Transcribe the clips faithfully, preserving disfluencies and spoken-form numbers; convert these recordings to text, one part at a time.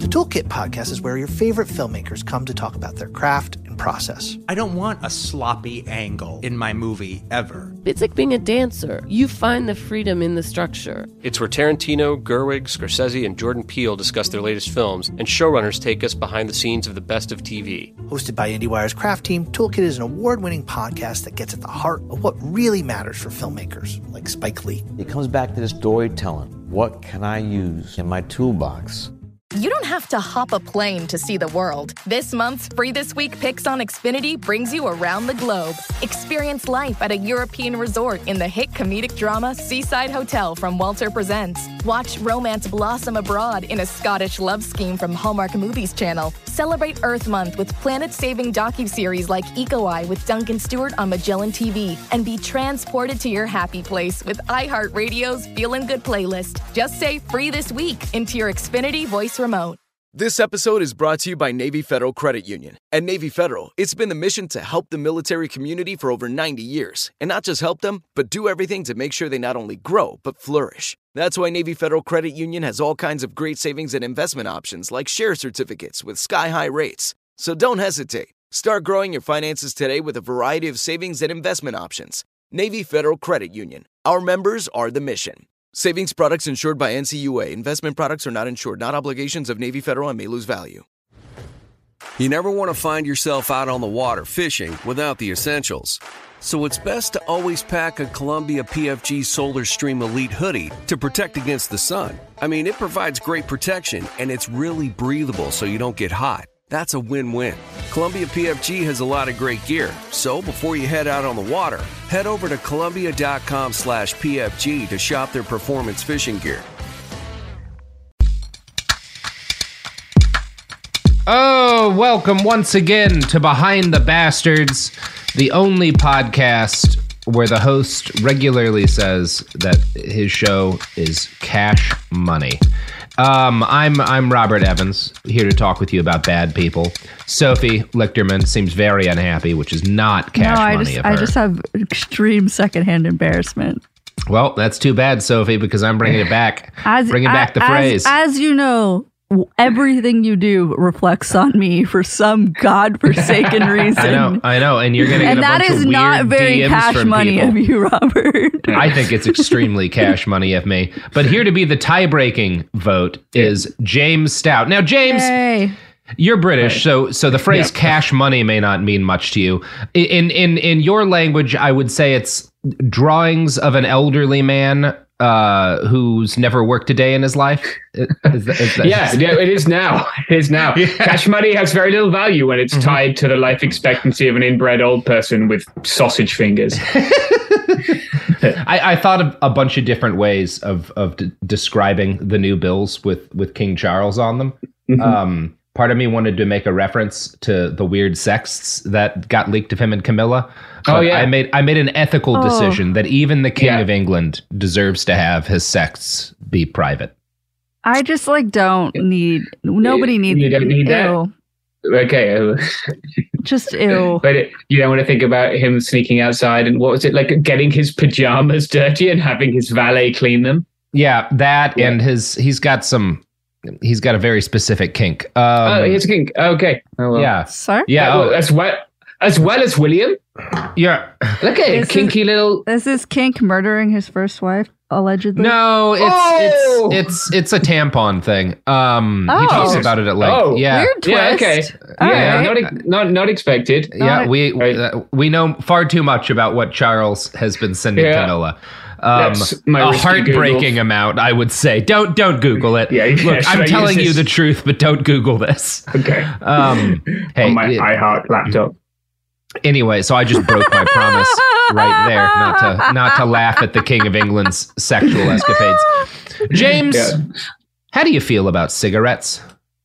Toolkit podcast is where your favorite filmmakers come to talk about their craft and process. I don't want a sloppy angle in my movie ever. It's like being a dancer. You find the freedom in the structure. It's where Tarantino, Gerwig, Scorsese, and Jordan Peele discuss their latest films, and showrunners take us behind the scenes of the best of T V. Hosted by IndieWire's craft team, Toolkit is an award-winning podcast that gets at the heart of what really matters for filmmakers, like Spike Lee. It comes back to the storytelling. What can I use in my toolbox? You don't have to hop a plane to see the world. This month's Free This Week Picks on Xfinity brings you around the globe. Experience life at a European resort in the hit comedic drama Seaside Hotel from Walter Presents. Watch romance blossom abroad in a Scottish love scheme from Hallmark Movies Channel. Celebrate Earth Month with planet-saving docuseries like Eco Eye with Duncan Stewart on Magellan T V. And be transported to your happy place with iHeartRadio's Feelin' Good playlist. Just say Free This Week into your Xfinity voice remote. This episode is brought to you by Navy Federal Credit Union. At Navy Federal, it's been the mission to help the military community for over ninety years. And not just help them, but do everything to make sure they not only grow, but flourish. That's why Navy Federal Credit Union has all kinds of great savings and investment options like share certificates with sky-high rates. So don't hesitate. Start growing your finances today with a variety of savings and investment options. Navy Federal Credit Union. Our members are the mission. Savings products insured by N C U A. Investment products are not insured, not obligations of Navy Federal and may lose value. You never want to find yourself out on the water fishing without the essentials. So it's best to always pack a Columbia P F G Solar Stream Elite hoodie to protect against the sun. I mean, it provides great protection and it's really breathable so you don't get hot. That's a win-win. Columbia P F G has a lot of great gear. So before you head out on the water, head over to Columbia.com slash PFG to shop their performance fishing gear. Oh, welcome once again to Behind the Bastards, the only podcast where the host regularly says that his show is cash money. Um, I'm I'm Robert Evans, here to talk with you about bad people. Sophie Lichterman seems very unhappy, which is not cash no, I money just, of her. I just have extreme secondhand embarrassment. Well, that's too bad, Sophie, because I'm bringing it back. As, bringing as, back the as, phrase. As you know, everything you do reflects on me for some godforsaken reason. I know, I know, and you're going to get and a bunch that is of weird not very D Ms cash from money people. of you, Robert. I think it's extremely cash money of me. But here to be the tie-breaking vote is James Stout. Now, James, Hey. you're British, so so the phrase Yeah. cash money may not mean much to you. In in in your language, I would say it's drawings of an elderly man uh, who's never worked a day in his life. Is that, is that, Yeah, yeah, it is now. It is now. Yeah. Cash money has very little value when it's Mhm. tied to the life expectancy of an inbred old person with sausage fingers. I, I thought of a bunch of different ways of of d- describing the new bills with with King Charles on them. Mhm. Um, part of me wanted to make a reference to the weird sexts that got leaked of him and Camilla. Oh, But yeah. I made I made an ethical Oh. decision that even the King Yeah. of England deserves to have his sexts be private. I just like don't need. Nobody You- needs. you don't need that? ew. Okay. uh, Just ew. But it, you don't want to think about him sneaking outside and what was it, like getting his pajamas dirty and having his valet clean them? Yeah, that Yeah. and his he's got some he's got a very specific kink. Um, oh, he's a king. Okay. Oh, well. yeah, Sir? yeah. Oh, Oh, as well as well as William. yeah. Look at This is- kinky little. Is this kink murdering his first wife, allegedly? No, it's Oh! it's it's it's a tampon thing. Um, he Oh. talks about it at length. Oh. yeah, Weird twist. Yeah, okay. All yeah, right. not, ex- not not expected. yeah. Not- We Right. uh, we know far too much about what Charles has been sending Yeah. Camilla. Um, That's my a risky heartbreaking Google. amount, I would say. Don't don't Google it. Yeah, yeah, Look, should I I'm use telling you this? the truth, but don't Google this. Okay. Um, hey, On my yeah, iHeart laptop. anyway, so I just broke my promise right there, not to not to laugh at the King of England's sexual escapades. James, Yeah. how do you feel about cigarettes?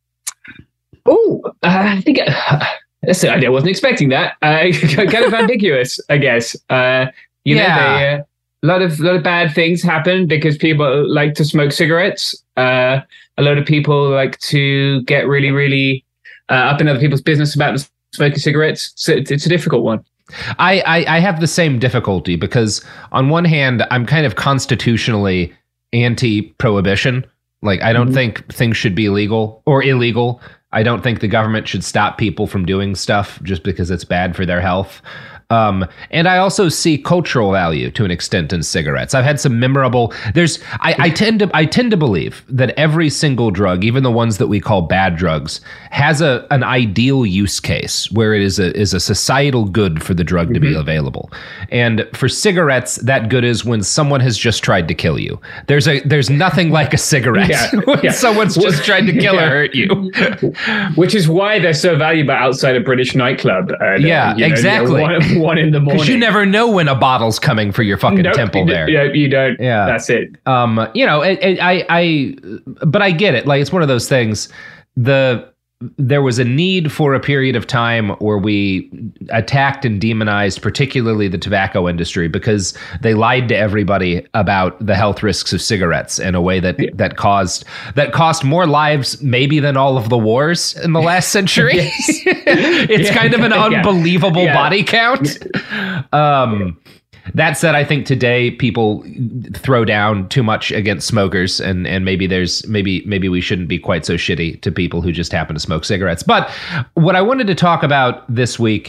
Oh, uh, I think uh, listen, I wasn't expecting that. Uh, kind of ambiguous, I guess. Uh, you Yeah. know, they, uh, a lot of lot of bad things happen because people like to smoke cigarettes. Uh, a lot of people like to get really, really uh, up in other people's business about smoking cigarettes. So it's, it's a difficult one. I, I, I have the same difficulty because on one hand, I'm kind of constitutionally anti-prohibition. Like, I don't Mhm. think things should be legal or illegal. I don't think the government should stop people from doing stuff just because it's bad for their health. Um, and I also see cultural value to an extent in cigarettes. I've had some memorable. There's. I, I tend to. I tend to believe that every single drug, even the ones that we call bad drugs, has a an ideal use case where it is a is a societal good for the drug to be available. And for cigarettes, that good is when someone has just tried to kill you. There's a there's nothing like a cigarette Yeah, when yeah. someone's just tried to kill Yeah. or hurt you. Which is why they're so valuable outside a British nightclub. Uh, Yeah, you know, exactly. One, one in the morning. Because you never know when a bottle's coming for your fucking Nope, temple you d- there. Yeah, you don't. Yeah. That's it. Um, you know, it, it, I, I, but I get it. Like, it's one of those things. The there was a need for a period of time where we attacked and demonized, particularly the tobacco industry, because they lied to everybody about the health risks of cigarettes in a way that Yeah. that caused that cost more lives maybe than all of the wars in the last century. It's Yeah. kind of an Yeah. unbelievable Yeah. body count. Um, that said, I think today people throw down too much against smokers, and, and maybe there's maybe maybe we shouldn't be quite so shitty to people who just happen to smoke cigarettes. But what I wanted to talk about this week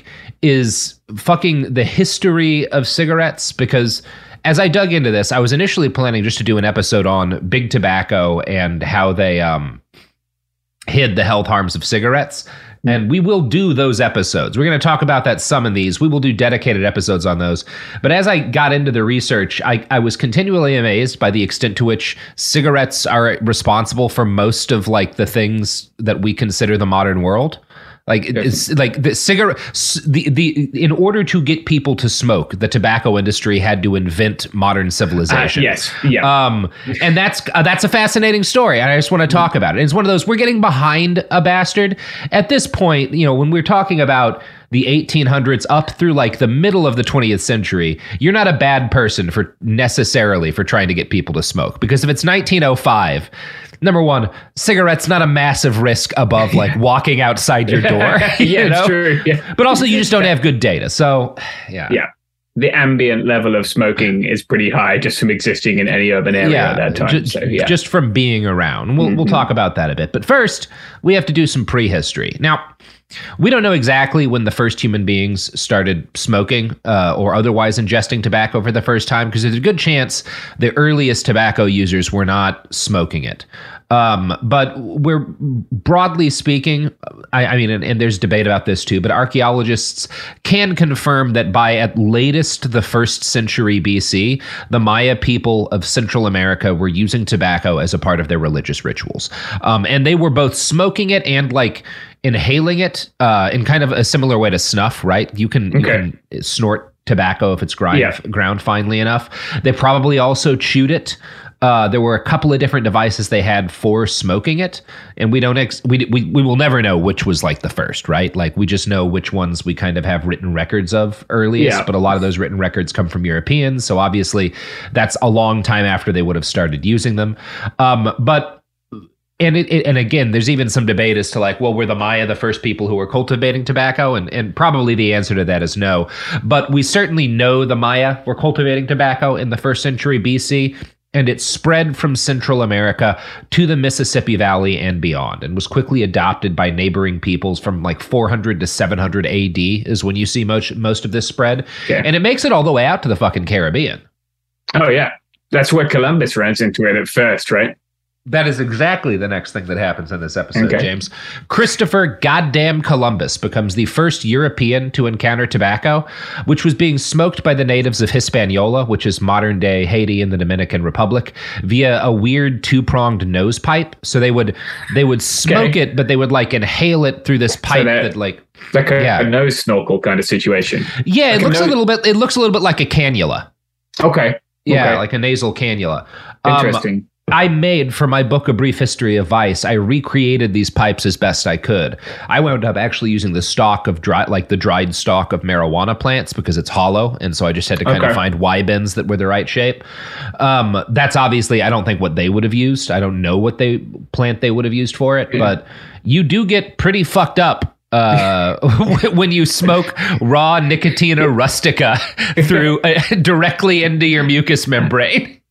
is fucking the history of cigarettes, because as I dug into this, I was initially planning just to do an episode on big tobacco and how they um, hid the health harms of cigarettes. And we will do those episodes. We're going to talk about that, some of these. We will do dedicated episodes on those. But as I got into the research, I, I was continually amazed by the extent to which cigarettes are responsible for most of like the things that we consider the modern world. Like it's like the cigarette, the the in order to get people to smoke, the tobacco industry had to invent modern civilization. Uh, yes, yeah. Um, and that's uh, that's a fascinating story, and I just want to talk about it. It's one of those, we're getting behind a bastard at this point. You know, when we're talking about the eighteen hundreds up through like the middle of the twentieth century, you're not a bad person for necessarily for trying to get people to smoke, because if it's nineteen oh five. Number one, cigarettes not a massive risk above like walking outside your door. You Yeah, it's know? true, yeah. But also, you just don't have good data. So, yeah. Yeah. The ambient level of smoking is pretty high just from existing in any urban area Yeah, at that time. ju- so, yeah. just from being around. We'll, we'll Mhm. talk about that a bit. But first, we have to do some prehistory. Now, we don't know exactly when the first human beings started smoking uh, or otherwise ingesting tobacco for the first time, because there's a good chance the earliest tobacco users were not smoking it. Um, but we're broadly speaking, I, I mean, and, and there's debate about this too, but archaeologists can confirm that by at latest the first century B C, the Maya people of Central America were using tobacco as a part of their religious rituals. Um, and they were both smoking it and like inhaling it uh, in kind of a similar way to snuff, right? You can, you Okay. can snort tobacco if it's grind, Yeah. ground finely enough. They probably also chewed it. Uh, there were a couple of different devices they had for smoking it, and we don't ex- we, we we will never know which was like the first, right? Like we just know which ones we kind of have written records of earliest, Yeah. but a lot of those written records come from Europeans, so obviously that's a long time after they would have started using them. Um, but and it, it and again, there's even some debate as to like, well, were the Maya the first people who were cultivating tobacco? And and probably the answer to that is no. But we certainly know the Maya were cultivating tobacco in the first century B C. And it spread from Central America to the Mississippi Valley and beyond, and was quickly adopted by neighboring peoples from like four hundred to seven hundred A D is when you see most, most of this spread. Yeah. And it makes it all the way out to the fucking Caribbean. Oh, yeah. That's where Columbus runs into it at first, right? That is exactly the next thing that happens in this episode, Okay. James. Christopher Goddamn Columbus becomes the first European to encounter tobacco, which was being smoked by the natives of Hispaniola, which is modern-day Haiti and the Dominican Republic, via a weird two-pronged nose pipe. So they would they would smoke Okay. it, but they would like inhale it through this pipe that- that like Like a, Yeah. a nose snorkel kind of situation. yeah, it Like a looks a nose- little bit it looks a little bit like a cannula. Okay. Yeah, Okay. like a nasal cannula. Um, Interesting. I made, for my book, A Brief History of Vice, I recreated these pipes as best I could. I wound up actually using the stalk of dry, like the dried stalk of marijuana plants because it's hollow. And so I just had to kind Okay. of find Y bends that were the right shape. Um, that's obviously, I don't think what they would have used. I don't know what they plant they would have used for it, but you do get pretty fucked up uh, when you smoke raw Nicotina rustica through uh, directly into your mucous membrane.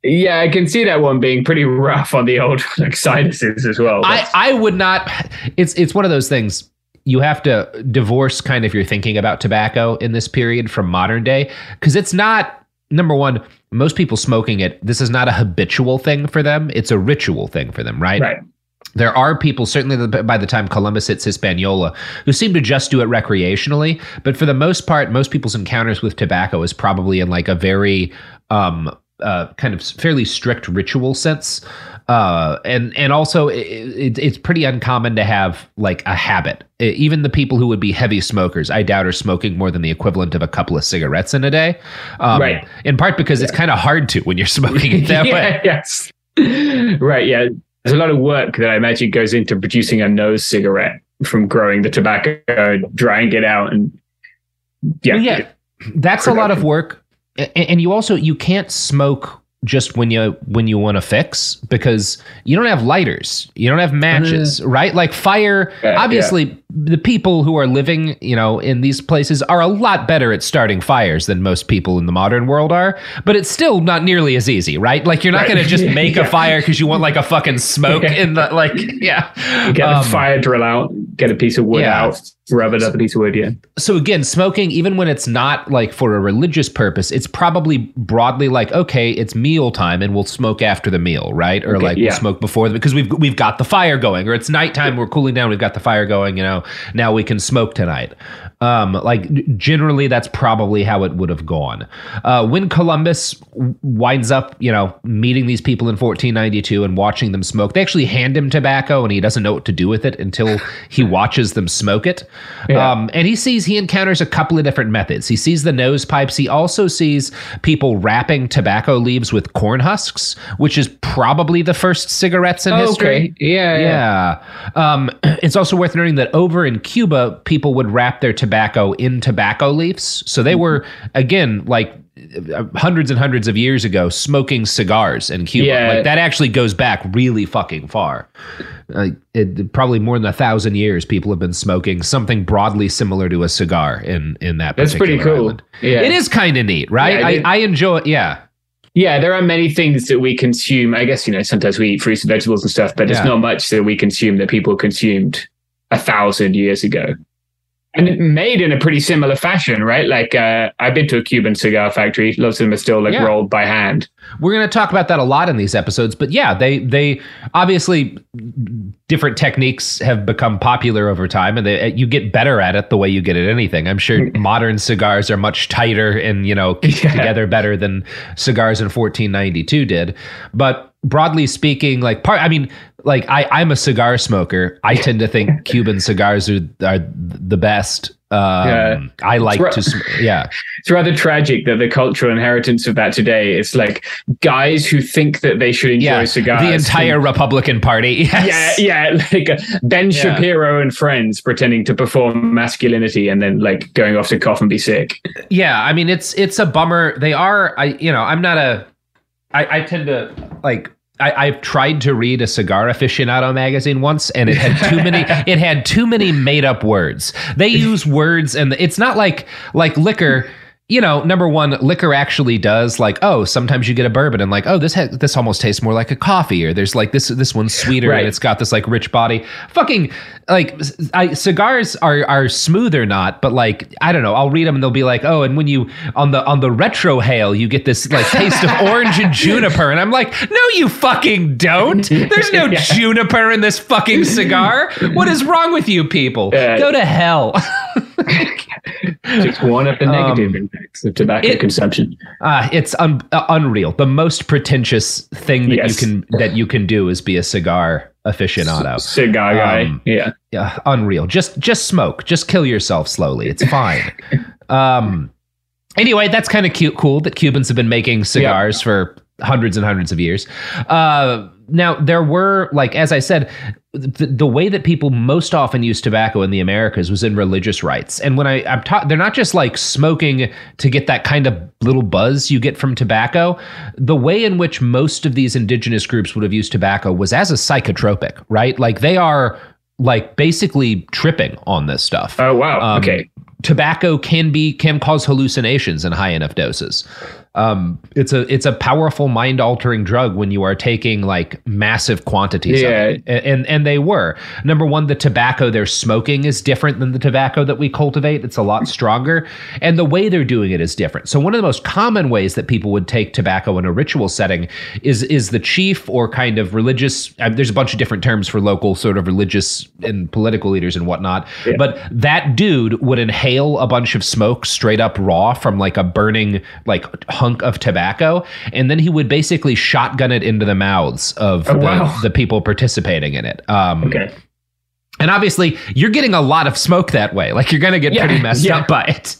Yeah, I can see that one being pretty rough on the old like sinuses as well. I, I would not. It's it's one of those things. You have to divorce kind of your thinking about tobacco in this period from modern day, because it's not, number one, most people smoking it, this is not a habitual thing for them. It's a ritual thing for them, right? Right. There are people, certainly by the time Columbus hits Hispaniola, who seem to just do it recreationally. But for the most part, most people's encounters with tobacco is probably in like a very um, uh, kind of fairly strict ritual sense. Uh, and and also it, it, it's pretty uncommon to have like a habit. It, even the people who would be heavy smokers, I doubt are smoking more than the equivalent of a couple of cigarettes in a day. Um, right. In part because yeah. it's kind of hard to when you're smoking it that yeah, way. Yes. Right. Yeah. There's a lot of work that I imagine goes into producing a nose cigarette, from growing the tobacco, drying it out, and yeah, well, yeah. That's production. A lot of work. And, and you also you can't smoke just when you when you want to fix, because you don't have lighters, you don't have matches, uh, right? Like fire, yeah, obviously yeah. the people who are living, you know, in these places are a lot better at starting fires than most people in the modern world are, but it's still not nearly as easy, right? Like you're not right. going to just make yeah. a fire because you want like a fucking smoke yeah. in the, like, yeah. You get um, a fire drill out, get a piece of wood yeah. out, rub it up a piece of wood, yeah. So again, smoking, even when it's not like for a religious purpose, it's probably broadly like, okay, it's meal time and we'll smoke after the meal, right? Or okay, like yeah. we'll smoke before the, because we've we've got the fire going, or it's nighttime, we're cooling down, we've got the fire going, you know, now we can smoke tonight. Um, like generally that's probably how it would have gone. Uh, when Columbus winds up, you know, meeting these people in fourteen ninety-two and watching them smoke, they actually hand him tobacco and he doesn't know what to do with it until he watches them smoke it. Yeah. Um, and he sees, he encounters a couple of different methods. He sees the nose pipes. He also sees people wrapping tobacco leaves with corn husks, which is probably the first cigarettes in oh, history. Okay. Yeah, yeah. Yeah. Um, it's also worth noting that over in Cuba, people would wrap their tobacco in tobacco leaves. So they were, again, like hundreds and hundreds of years ago, smoking cigars in Cuba. Yeah. Like that actually goes back really fucking far. Uh, it, probably more than a thousand years, people have been smoking something broadly similar to a cigar in, in that That's particular pretty cool. island. Yeah. It is kind of neat, right? Yeah, I, I enjoy it. Yeah. Yeah, there are many things that we consume. I guess, you know, sometimes we eat fruits and vegetables and stuff, but yeah. there's not much that we consume that people consumed a thousand years ago. And it made in a pretty similar fashion, right? Like uh, I've been to a Cuban cigar factory. Lots of them are still like yeah. rolled by hand. We're going to talk about that a lot in these episodes. But yeah, they they obviously different techniques have become popular over time, and they, you get better at it the way you get at anything. I'm sure modern cigars are much tighter and, you know, keep yeah. together better than cigars in fourteen ninety-two did. But broadly speaking, like part, I mean, like I, I'm a cigar smoker. I tend to think Cuban cigars are are the best. Um, yeah. I like ra- to, sm- yeah. It's rather tragic that the cultural inheritance of that today is like guys who think that they should enjoy yeah, cigars. The entire think, Republican Party. Yes. Yeah, yeah, like uh, Ben yeah. Shapiro and friends pretending to perform masculinity and then like going off to cough and be sick. Yeah, I mean it's it's a bummer. They are. I you know I'm not a. I, I tend to like. I, I've tried to read a Cigar Aficionado magazine once, and it had too many. It had too many made up words. They use words, and it's not like like liquor. You know, number one, liquor actually does like, oh, sometimes you get a bourbon and like, oh, this ha- this almost tastes more like a coffee, or there's like this this one's sweeter right. and it's got this like rich body. Fucking like I, cigars are are smooth or not, but like I don't know. I'll read them and they'll be like, oh, and when you on the on the retrohale, you get this like taste of orange and juniper, and I'm like, no, you fucking don't. There's no yeah. juniper in this fucking cigar. What is wrong with you people? Uh, Go to hell. Just one of the negative um, impacts of tobacco it, consumption. Uh, it's un- uh, unreal. The most pretentious thing that yes. you can that you can do is be a cigar aficionado. C- cigar guy, um, yeah, yeah, unreal. Just just smoke. Just kill yourself slowly. It's fine. um. Anyway, that's kind of cute. Cool that Cubans have been making cigars yep. for hundreds and hundreds of years. Uh, now there were like, as I said. The, the way that people most often use tobacco in the Americas was in religious rites. And when I, I'm ta- they're not just like smoking to get that kind of little buzz you get from tobacco. The way in which most of these indigenous groups would have used tobacco was as a psychotropic, right? Like they are like basically tripping on this stuff. Oh, wow. Um, okay. Tobacco can be, can cause hallucinations in high enough doses. Um, it's a it's a powerful mind altering drug when you are taking like massive quantities Yeah. of it. And, and and they were. Number one, the tobacco they're smoking is different than the tobacco that we cultivate. It's a lot stronger. And the way they're doing it is different. So one of the most common ways that people would take tobacco in a ritual setting is is the chief or kind of religious, uh, there's a bunch of different terms for local sort of religious and political leaders and whatnot. Yeah. But that dude would inhale a bunch of smoke straight up raw from like a burning like hunk of tobacco, and then he would basically shotgun it into the mouths of Oh, the, wow. the people participating in it. Um, Okay. And obviously, you're getting a lot of smoke that way. Like, you're going to get Yeah, pretty messed yeah. up by it.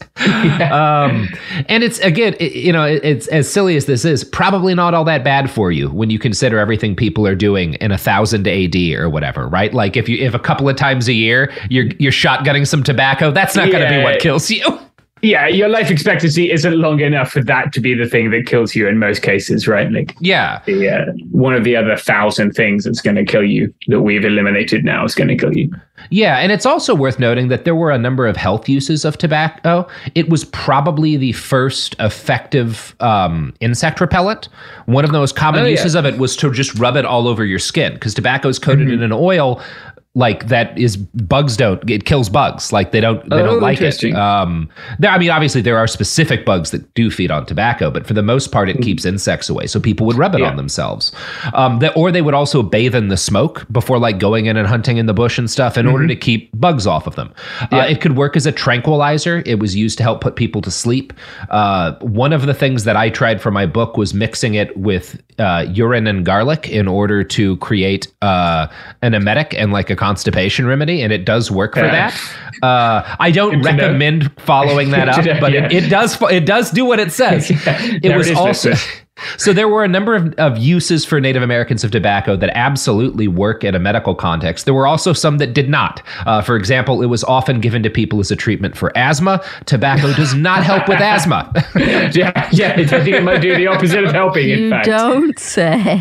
um, and it's, again, it, you know, it, it's as silly as this is, probably not all that bad for you when you consider everything people are doing in a thousand A D or whatever, right? Like, if you if a couple of times a year you're you're shotgunning some tobacco, that's not going to be Yeah. what kills you. Yeah, your life expectancy isn't long enough for that to be the thing that kills you in most cases, right? Like, Yeah. the, uh, one of the other thousand things that's going to kill you that we've eliminated now is going to kill you. Yeah, and it's also worth noting that there were a number of health uses of tobacco. It was probably the first effective um, insect repellent. One of the most common Oh, yeah. uses of it was to just rub it all over your skin, because tobacco is coated Mm-hmm. in an oil like that is bugs don't it kills bugs, like they don't they Oh, don't like it. interesting. Um, there, I mean, obviously there are specific bugs that do feed on tobacco, but for the most part, it keeps insects away. So people would rub it Mm. Yeah. on themselves, um, that, or they would also bathe in the smoke before like going in and hunting in the bush and stuff in order to keep bugs off of them. Mm-hmm. Yeah. Uh, it could work as a tranquilizer. It was used to help put people to sleep. Uh, one of the things that I tried for my book was mixing it with uh, urine and garlic in order to create uh, an emetic and like a constipation remedy, and it does work for Yeah. that. Uh, I don't Good to know. recommend following that Good to up, know, but yeah. it, it does it does do what it says. Yeah, It there was it is, also. that's So there were a number of, of uses for Native Americans of tobacco that absolutely work in a medical context. There were also some that did not. Uh, for example, it was often given to people as a treatment for asthma. Tobacco does not help with asthma. yeah, yeah, I think it might do the opposite of helping, in You fact. don't say.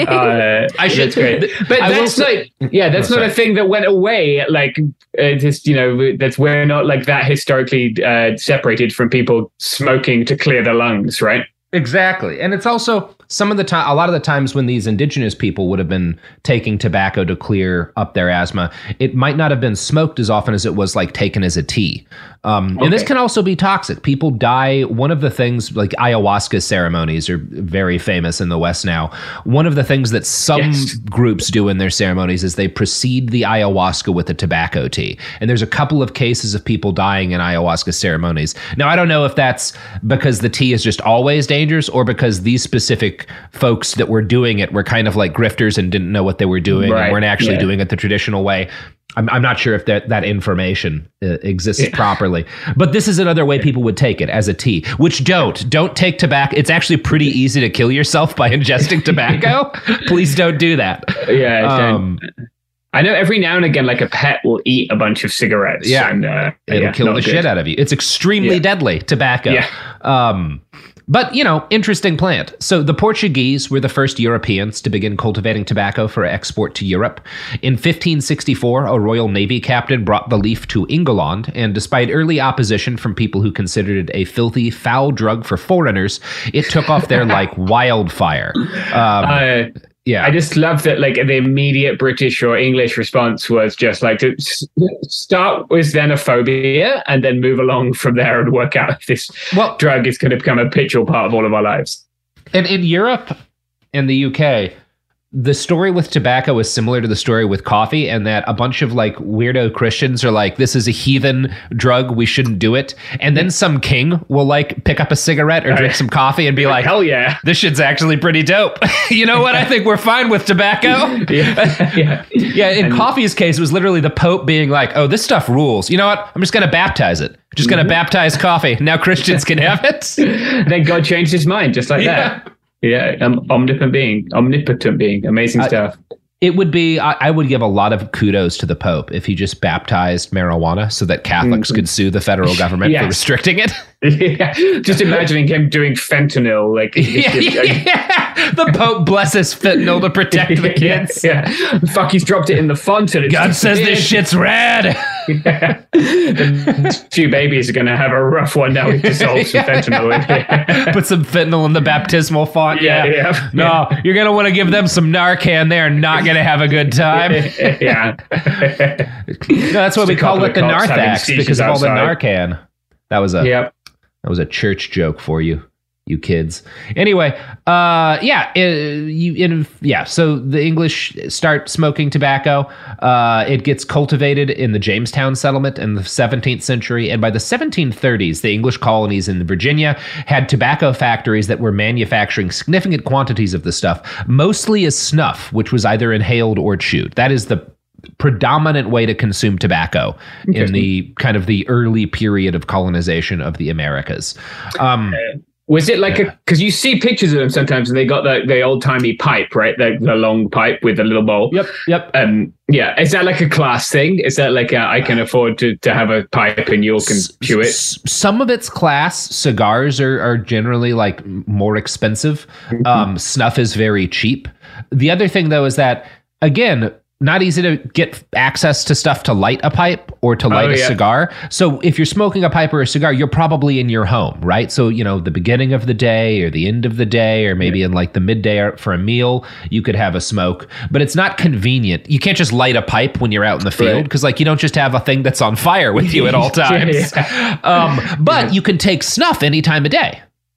Uh, I should- that's great. But I will that's say- not, yeah, that's Oh, not sorry. a thing that went away. Like, uh, just, you know, that's we're not like that historically uh, separated from people smoking to clear the lungs, right? Exactly. And it's also some of the time, a lot of the times when these indigenous people would have been taking tobacco to clear up their asthma, it might not have been smoked as often as it was like taken as a tea. Um, And this Okay. can also be toxic. People die. One of the things, like ayahuasca ceremonies are very famous in the West now. One of the things that some Yes. groups do in their ceremonies is they precede the ayahuasca with a tobacco tea. And there's a couple of cases of people dying in ayahuasca ceremonies. Now, I don't know if that's because the tea is just always dangerous or because these specific folks that were doing it were kind of like grifters and didn't know what they were doing Right, and weren't actually yeah. doing it the traditional way. I'm, I'm not sure if that, that information uh, exists properly, but this is another way people would take it as a tea, which don't, don't take tobacco. It's actually pretty easy to kill yourself by ingesting tobacco. Please don't do that. Yeah. don't- Um, I know every now and again, like a pet will eat a bunch of cigarettes. Yeah. and, uh, It'll yeah, kill not the good. shit out of you. It's extremely Yeah. deadly, tobacco. Yeah. Um, but, you know, interesting plant. So the Portuguese were the first Europeans to begin cultivating tobacco for export to Europe. In fifteen sixty-four, a Royal Navy captain brought the leaf to England, and despite early opposition from people who considered it a filthy, foul drug for foreigners, it took off there like wildfire. Um, Uh, yeah. I just love that, like, the immediate British or English response was just like to s- start with xenophobia and then move along from there and work out if this Well- drug is going to become a pitchal part of all of our lives. And in Europe and the U K, the story with tobacco is similar to the story with coffee, and that a bunch of like weirdo Christians are like, this is a heathen drug, we shouldn't do it. And then some king will like pick up a cigarette or drink some coffee and be like, Hell yeah. this shit's actually pretty dope. You know what? I think we're fine with tobacco. Yeah. yeah. Yeah, in coffee's case, it was literally the Pope being like, oh, this stuff rules. You know what? I'm just going to baptize it. Just going to baptize coffee. Now Christians can have it. Then God changed his mind just like Yeah. that. Yeah, um, omnipotent being, omnipotent being, amazing I- stuff. It would be, I, I would give a lot of kudos to the Pope if he just baptized marijuana so that Catholics could sue the federal government for Yes. restricting it. Yeah. Just imagining him doing fentanyl, like yeah, yeah. The Pope blesses fentanyl to protect the kids. Yeah, yeah. Fuck, he's dropped it in the font and it's God says this disappeared. shit's rad. Yeah. The few babies are going to have a rough one now. We dissolve some fentanyl in here. Put some fentanyl in the baptismal font. Yeah, Yeah. yeah. No, you're going to want to give them some Narcan. They're not going to have a good time. Yeah. No, that's why Just we a call couple it of the cops having Narthax seizures because of all the outside. Narcan. That was a Yep. that was a church joke for you, you kids. Anyway, uh, yeah, uh, you in yeah. So the English start smoking tobacco. Uh, it gets cultivated in the Jamestown settlement in the seventeenth century, and by the seventeen thirties, the English colonies in Virginia had tobacco factories that were manufacturing significant quantities of the stuff, mostly as snuff, which was either inhaled or chewed. That is the predominant way to consume tobacco in the kind of the early period of colonization of the Americas. Um, Was it like a, because you see pictures of them sometimes and they got the, the old timey pipe, right? The, the long pipe with the little bowl. Yep. Yep. Um, yeah. Is that like a class thing? Is that like a, I can afford to, to have a pipe and you all can chew it? S- some of it's class. Cigars are, are generally like more expensive. Mm-hmm. Um, snuff is very cheap. The other thing though is that, again, not easy to get access to stuff to light a pipe or to light Oh, a yeah. cigar. So if you're smoking a pipe or a cigar, you're probably in your home, right? So, you know, the beginning of the day or the end of the day, or maybe in like the midday or for a meal, you could have a smoke, but it's not convenient. You can't just light a pipe when you're out in the field Right. because like you don't just have a thing that's on fire with you at all times. Yeah. um, but you can take snuff any time of day.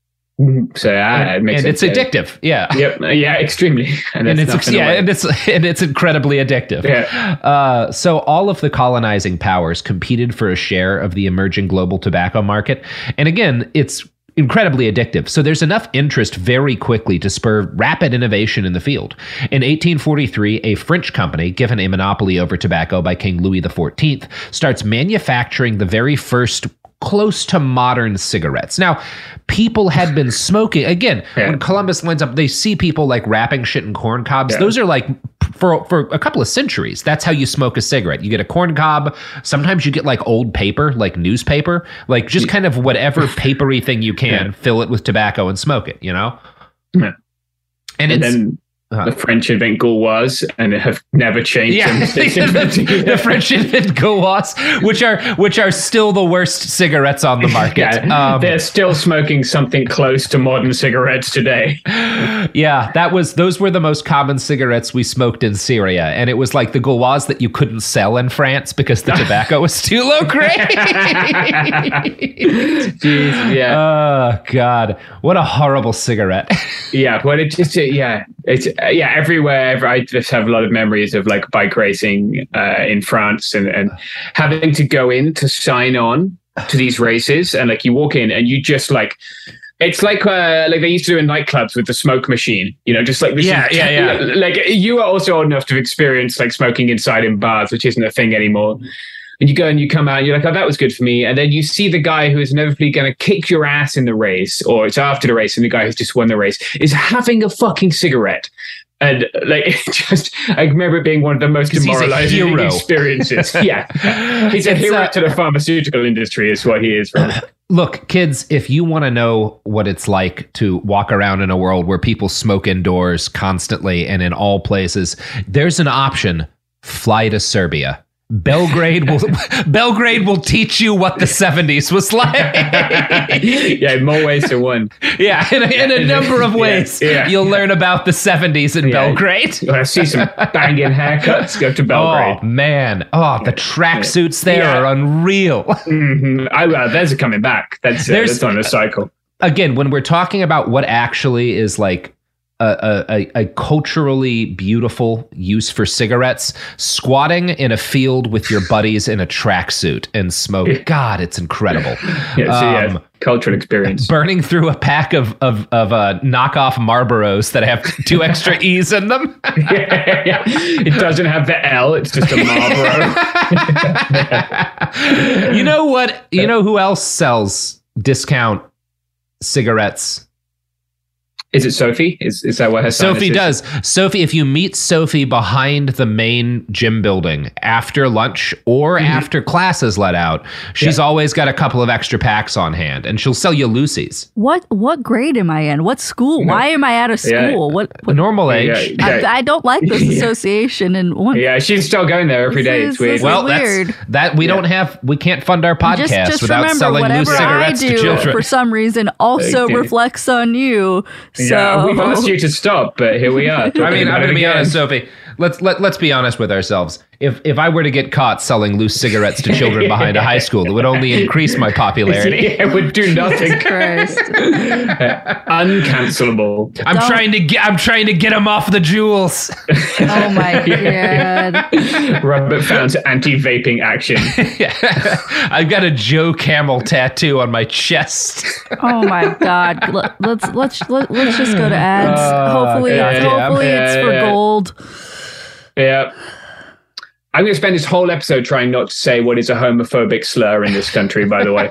So yeah, it makes And it's sense. addictive. Yeah. Yep. Yeah, extremely. And, And that's it's nothing yeah, away. and it's and it's incredibly addictive. Yeah. Uh, so all of the colonizing powers competed for a share of the emerging global tobacco market, and again, it's incredibly addictive. So there's enough interest very quickly to spur rapid innovation in the field. In eighteen forty-three, a French company, given a monopoly over tobacco by King Louis the fourteenth, starts manufacturing the very first close to modern cigarettes. Now, people had been smoking. Again, Yeah. when Columbus lands up, they see people like wrapping shit in corn cobs. Yeah. Those are like for for a couple of centuries. That's how you smoke a cigarette. You get a corn cob. Sometimes you get like old paper, like newspaper, like just kind of whatever papery thing you can, Yeah. fill it with tobacco and smoke it, you know? Yeah. And, And it's then uh-huh. the French invent gauloise and have never changed. yeah, them since inventing the, it. the French invent gauloise, which are which are still the worst cigarettes on the market. Yeah, Um, they're still smoking something close to modern cigarettes today. Yeah, that was those were the most common cigarettes we smoked in Syria, and it was like the gauloise that you couldn't sell in France because the tobacco was too low grade. Jeez, yeah, Oh God, what a horrible cigarette! yeah. But it just, uh, yeah, it's uh, yeah. Everywhere, I just have a lot of memories of like bike racing uh, in France and and having to go in to sign on to these races, and like you walk in and you just like. It's like uh, like they used to do in nightclubs with the smoke machine, you know, just like this Yeah, is- yeah, yeah. Like you are also old enough to experience like smoking inside in bars, which isn't a thing anymore. And you go and you come out and you're like, oh, that was good for me. And then you see the guy who is inevitably going to kick your ass in the race, or it's after the race, and the guy who's just won the race is having a fucking cigarette. And like, it just, I remember it being one of the most 'Cause he's a demoralizing hero. experiences. Yeah. He's a It's, hero uh, to the pharmaceutical industry, is what he is. From. Look, kids, if you want to know what it's like to walk around in a world where people smoke indoors constantly and in all places, there's an option: fly to Serbia. Belgrade will Belgrade will teach you what the seventies was like. Yeah, in more ways than one. Yeah, in a, in a number of ways, Yeah, yeah. you'll learn about the seventies in Yeah. Belgrade. You want to see some banging haircuts? Go to Belgrade. Oh man! Oh, the tracksuits there Yeah. are unreal. Mm-hmm. I, uh, those are coming back. That's, uh, There's- that's on a cycle. Again, when we're talking about what actually is like a, a, a culturally beautiful use for cigarettes, squatting in a field with your buddies in a tracksuit and smoke, God, it's incredible. Yeah, so yeah, Um, cultural experience. Burning through a pack of of, of uh, knockoff Marlboros that have two extra E's in them. yeah, yeah. It doesn't have the L. It's just a Marlboro. You know what? You know who else sells discount cigarettes? Is it Sophie? Is is that what her Sophie sinus does. Sophie, if you meet Sophie behind the main gym building after lunch or mm-hmm. after class is let out, she's yeah. always got a couple of extra packs on hand, and she'll sell you Lucy's. What what grade am I in? What school? No. Why am I out of school? Yeah. What, what normal age? Yeah, yeah. I, I don't like this association. And one, yeah, she's still going there every day. It's weird. Well, weird. That's, that we yeah. don't have. We can't fund our podcast just, just without remember, selling loose cigarettes I do, to children. For some reason, also okay. reflects on you. So. Yeah, we've asked you to stop, but here we are. I mean, I'm going to be honest, Sophie. Let's let let's be honest with ourselves. If if I were to get caught selling loose cigarettes to children behind a high school, it would only increase my popularity. Yeah, it would do nothing. Christ. Uncancelable. I'm Don't. trying to get I'm trying to get them off the jewels. Oh my god. Robert found anti-vaping action. Yeah. I've got a Joe Camel tattoo on my chest. Oh my god. Let, let's let's let, let's just go to ads. Uh, hopefully yeah, it's, yeah, hopefully yeah, it's yeah, for yeah. gold. Yeah. I'm going to spend this whole episode trying not to say what is a homophobic slur in this country, by the way.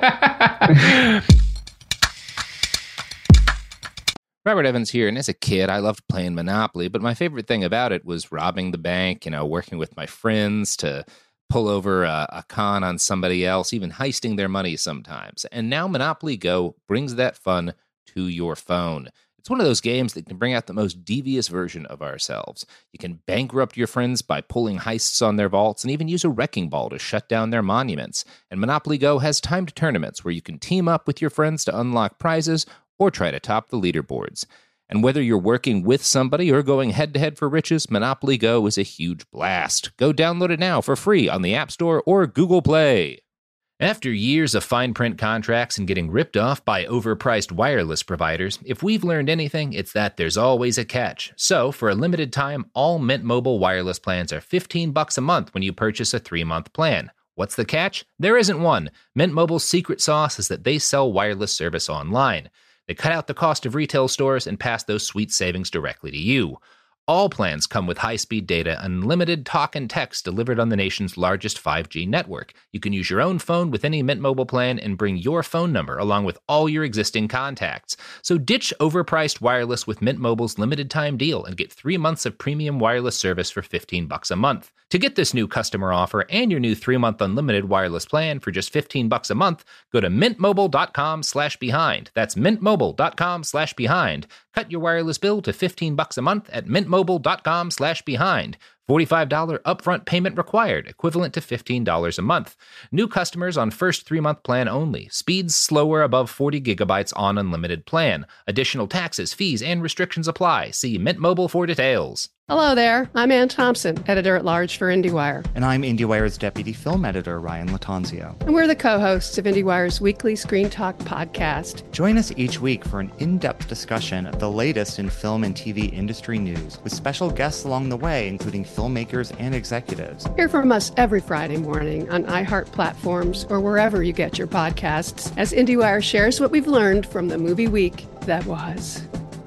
Robert Evans here, and as a kid, I loved playing Monopoly, but my favorite thing about it was robbing the bank, you know, working with my friends to pull over a, a con on somebody else, even heisting their money sometimes. And now Monopoly Go brings that fun to your phone. It's one of those games that can bring out the most devious version of ourselves. You can bankrupt your friends by pulling heists on their vaults and even use a wrecking ball to shut down their monuments. And Monopoly Go has timed tournaments where you can team up with your friends to unlock prizes or try to top the leaderboards. And whether you're working with somebody or going head-to-head for riches, Monopoly Go is a huge blast. Go download it now for free on the App Store or Google Play. After years of fine print contracts and getting ripped off by overpriced wireless providers, if we've learned anything, it's that there's always a catch. So, for a limited time, all Mint Mobile wireless plans are fifteen bucks a month when you purchase a three-month plan. What's the catch? There isn't one. Mint Mobile's secret sauce is that they sell wireless service online. They cut out the cost of retail stores and pass those sweet savings directly to you. All plans come with high-speed data, unlimited talk and text delivered on the nation's largest five G network. You can use your own phone with any Mint Mobile plan and bring your phone number along with all your existing contacts. So ditch overpriced wireless with Mint Mobile's limited-time deal and get three months of premium wireless service for fifteen bucks a month. To get this new customer offer and your new three-month unlimited wireless plan for just fifteen bucks a month, go to mintmobile.com slash behind. That's mintmobile.com slash behind. Cut your wireless bill to fifteen bucks a month at mintmobile.com slash behind. forty-five dollars upfront payment required, equivalent to fifteen dollars a month. New customers on first three-month plan only. Speeds slower above forty gigabytes on unlimited plan. Additional taxes, fees, and restrictions apply. See Mint Mobile for details. Hello there. I'm Ann Thompson, editor-at-large for IndieWire. And I'm IndieWire's deputy film editor, Ryan Latanzio. And we're the co-hosts of IndieWire's weekly Screen Talk podcast. Join us each week for an in-depth discussion of the latest in film and T V industry news, with special guests along the way, including filmmakers and executives. Hear from us every Friday morning on iHeart platforms or wherever you get your podcasts, as IndieWire shares what we've learned from the movie week that was.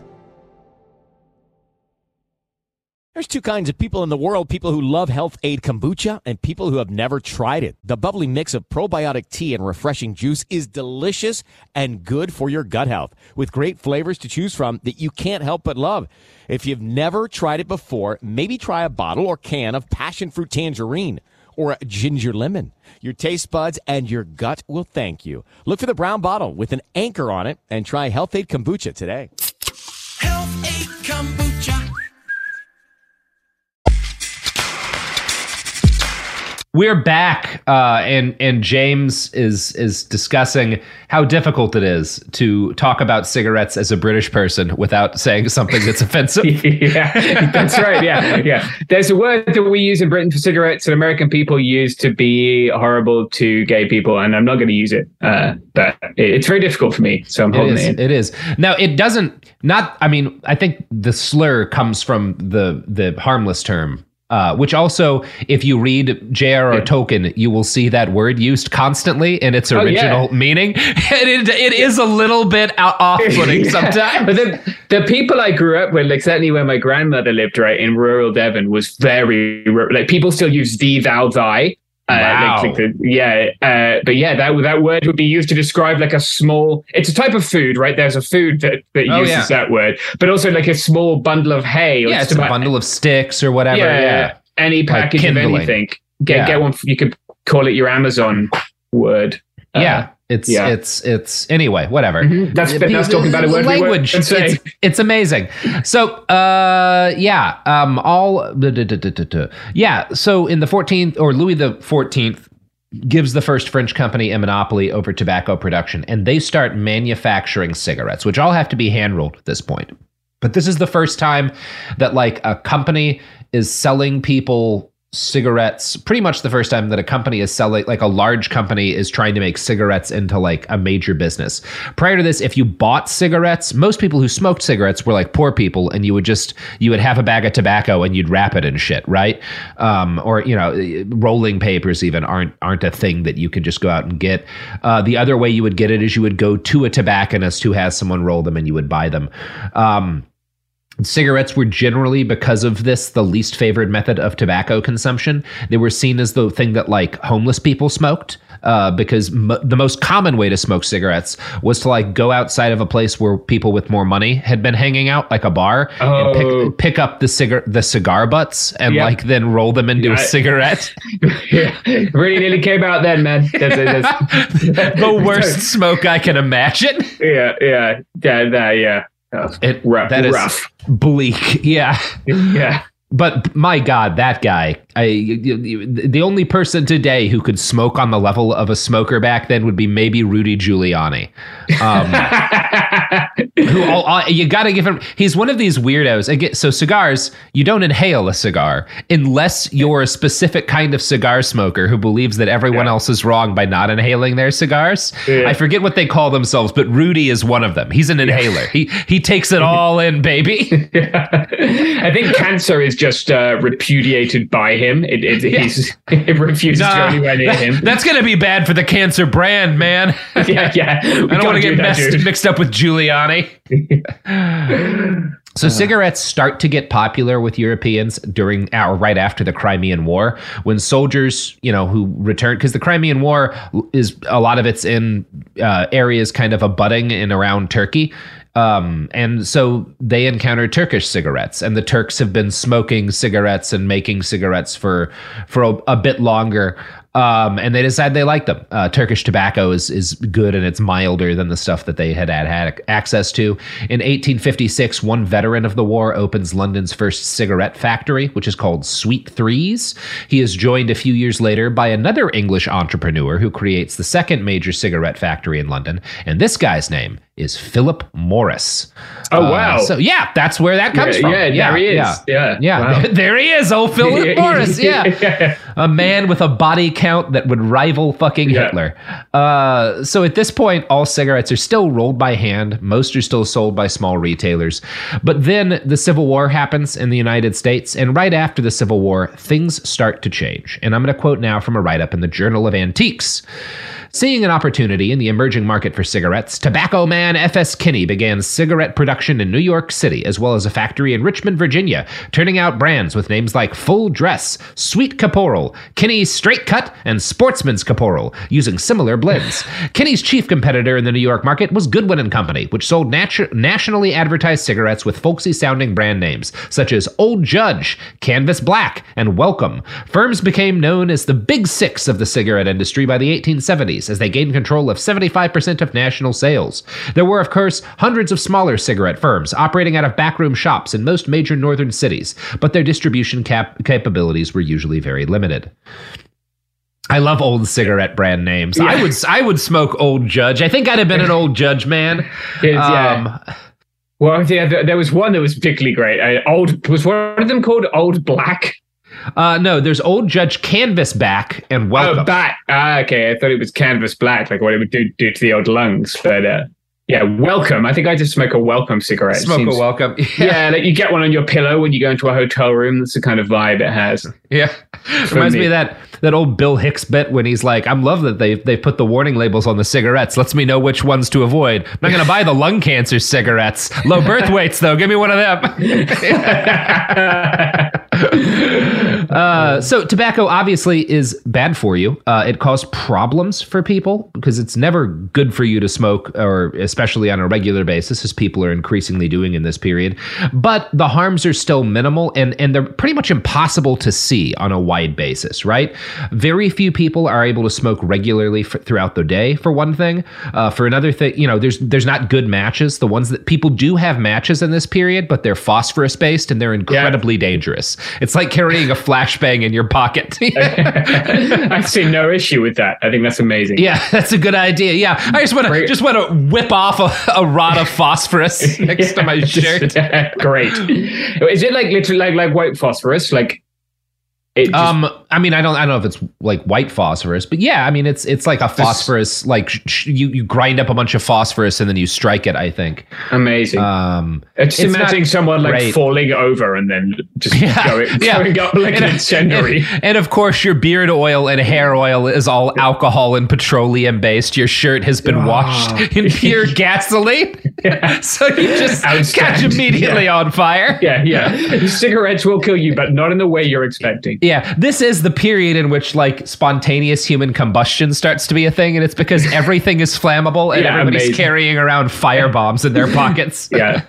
There's two kinds of people in the world, people who love Health Aid Kombucha and people who have never tried it. The bubbly mix of probiotic tea and refreshing juice is delicious and good for your gut health, with great flavors to choose from that you can't help but love. If you've never tried it before, maybe try a bottle or can of passion fruit tangerine or a ginger lemon. Your taste buds and your gut will thank you. Look for the brown bottle with an anchor on it and try Health Aid Kombucha today. Health Aid Kombucha. We're back, uh, and and James is is discussing how difficult it is to talk about cigarettes as a British person without saying something that's offensive. Yeah, that's right. Yeah, yeah. There's a word that we use in Britain for cigarettes that American people use to be horrible to gay people, and I'm not going to use it. Uh, but it's very difficult for me, so I'm holding it, is, it in. It is. Now, it doesn't. Not. I mean, I think the slur comes from the the harmless term. Uh, which also, if you read J R R yeah. Tolkien, you will see that word used constantly in its original oh, yeah. meaning. And it, it is a little bit off-putting yeah. sometimes. But the, the people I grew up with, like certainly where my grandmother lived, right, in rural Devon, was very, like people still use thee, thou, thy. Uh, Wow. like, like the, yeah, uh, but yeah, that that word would be used to describe like a small. It's a type of food, right? There's a food that, that Oh, uses yeah. that word, but also like a small bundle of hay. Or Yeah, just it's a about- bundle of sticks or whatever. Yeah, Yeah. any Like package of kindling. anything. Get Yeah. get one. You could call it your Amazon word. Uh, Yeah. It's yeah. it's it's anyway, whatever. Mhm. That's- Uh, that's pe- talking about a word we language. won't say. It's, it's amazing. So uh yeah, um all duh, duh, duh, duh, duh, duh. yeah. So in the fourteenth or Louis the fourteenth gives the first French company a monopoly over tobacco production, and they start manufacturing cigarettes, which all have to be hand rolled at this point. But this is the first time that like a company is selling people cigarettes, pretty much the first time that a company is selling, like a large company is trying to make cigarettes into like a major business. Prior to this, if you bought cigarettes, most people who smoked cigarettes were like poor people, and you would just, you would have a bag of tobacco and you'd wrap it in shit, right? Um, or, you know, rolling papers even aren't, aren't a thing that you can just go out and get. Uh, the other way you would get it is you would go to a tobacconist who has someone roll them and you would buy them. Um, Cigarettes were generally, because of this, the least favored method of tobacco consumption. They were seen as the thing that like homeless people smoked, uh, because m- the most common way to smoke cigarettes was to like go outside of a place where people with more money had been hanging out, like a bar, Oh. and pick, pick up the cigar the cigar butts and Yep. like then roll them into Yeah. a cigarette. yeah, really nearly came out then, man. That's, that's, The worst smoke I can imagine. Yeah, yeah, yeah, that, yeah. That's It, rough. that is rough. bleak. Yeah. Yeah. But my God, that guy, I, the only person today who could smoke on the level of a smoker back then would be maybe Rudy Giuliani. Um, who all, all, you got to give him, he's one of these weirdos. Again, so cigars, you don't inhale a cigar unless you're a specific kind of cigar smoker who believes that everyone Yeah. else is wrong by not inhaling their cigars. Yeah. I forget what they call themselves, but Rudy is one of them. He's an inhaler. He, he takes it all in, baby. I think cancer is just uh, repudiated by him. It, it, Yeah. he's, it refuses to go Nah, anywhere near that- him. That's going to be bad for the cancer brand, man. yeah, yeah. I don't want to get that, messed, dude. mixed up with Giuliani. So cigarettes start to get popular with Europeans during or right after the Crimean War, when soldiers, you know, who returned, because the Crimean War is a lot of it's in uh, areas kind of abutting and around Turkey. Um, and so they encountered Turkish cigarettes, and the Turks have been smoking cigarettes and making cigarettes for for a, a bit longer. Um, and they decide they like them. Uh, Turkish tobacco is is good, and it's milder than the stuff that they had, had had access to. In eighteen fifty-six, one veteran of the war opens London's first cigarette factory, which is called Sweet Threes. He is joined a few years later by another English entrepreneur who creates the second major cigarette factory in London, and this guy's name is Philip Morris. Oh, Uh, wow. so yeah, that's where that comes Yeah, from. yeah, there he is. Yeah, Yeah, yeah. wow. There he is, old Philip Morris. Yeah, a man with a body count that would rival fucking Yeah. Hitler. Uh, so at this point, all cigarettes are still rolled by hand. Most are still sold by small retailers. But then the Civil War happens in the United States, and right after the Civil War, things start to change. And I'm going to quote now from a write-up in the Journal of Antiques. Seeing an opportunity in the emerging market for cigarettes, tobacco man F S Kinney began cigarette production in New York City, as well as a factory in Richmond, Virginia, turning out brands with names like Full Dress, Sweet Caporal, Kinney's Straight Cut, and Sportsman's Caporal, using similar blends. Kinney's chief competitor in the New York market was Goodwin and Company, which sold natu- nationally advertised cigarettes with folksy-sounding brand names, such as Old Judge, Canvas Black, and Welcome. Firms became known as the Big Six of the cigarette industry by the eighteen seventies, as they gained control of seventy-five percent of national sales. There were, of course, hundreds of smaller cigarette firms operating out of backroom shops in most major northern cities, but their distribution cap- capabilities were usually very limited. I love old cigarette brand names. Yeah. I would I would smoke Old Judge. I think I'd have been an Old Judge man. Yeah, yeah. Well, yeah, there, there was one that was particularly great. Uh, old was one of them called Old Black. Uh, no, there's Old Judge Canvas Back and Welcome. Oh, back. Ah, okay. I thought it was Canvas Black, like what it would do do to the old lungs. But uh, yeah, Welcome. I think I just smoke a Welcome cigarette. It Smoke seems- a Welcome. Yeah, like you get one on your pillow when you go into a hotel room. That's the kind of vibe it has. Yeah, reminds me of that that old Bill Hicks bit when he's like, "I'm love that they they put the warning labels on the cigarettes. Lets me know which ones to avoid. I'm not gonna buy the lung cancer cigarettes. Low birth weights though. Give me one of them." Uh, so tobacco obviously is bad for you. Uh, it causes problems for people because it's never good for you to smoke, or especially on a regular basis, as people are increasingly doing in this period. But the harms are still minimal, and, and they're pretty much impossible to see on a wide basis, right? Very few people are able to smoke regularly for, throughout the day, for one thing. Uh, for another thing, you know, there's there's not good matches. The ones that people do have matches in this period, but they're phosphorus based and they're incredibly yeah. dangerous. It's like carrying a flashbang in your pocket. I see no issue with that. I think that's amazing. Yeah, that's a good idea. Yeah, I just want to just want to whip off a, a rod of phosphorus next yeah, to my shirt. Just, great. Is it like literally like like white phosphorus? Like it just... um, I mean, I don't, I don't know if it's like white phosphorus, but yeah, I mean, it's it's like a phosphorus. Like sh- you you grind up a bunch of phosphorus and then you strike it. I think. Amazing. Um, just imagining someone like great. falling over and then just yeah, going, yeah. going up like and, an incendiary. And, and of course, your beard oil and hair oil is all alcohol and petroleum based. Your shirt has been oh. washed in pure gasoline, yeah. so you just catch immediately yeah. on fire. Yeah, yeah. Cigarettes will kill you, but not in the way you're expecting. Yeah, this is the period in which like spontaneous human combustion starts to be a thing, and it's because everything is flammable and yeah, everybody's amazing. carrying around fire bombs in their pockets. Yeah.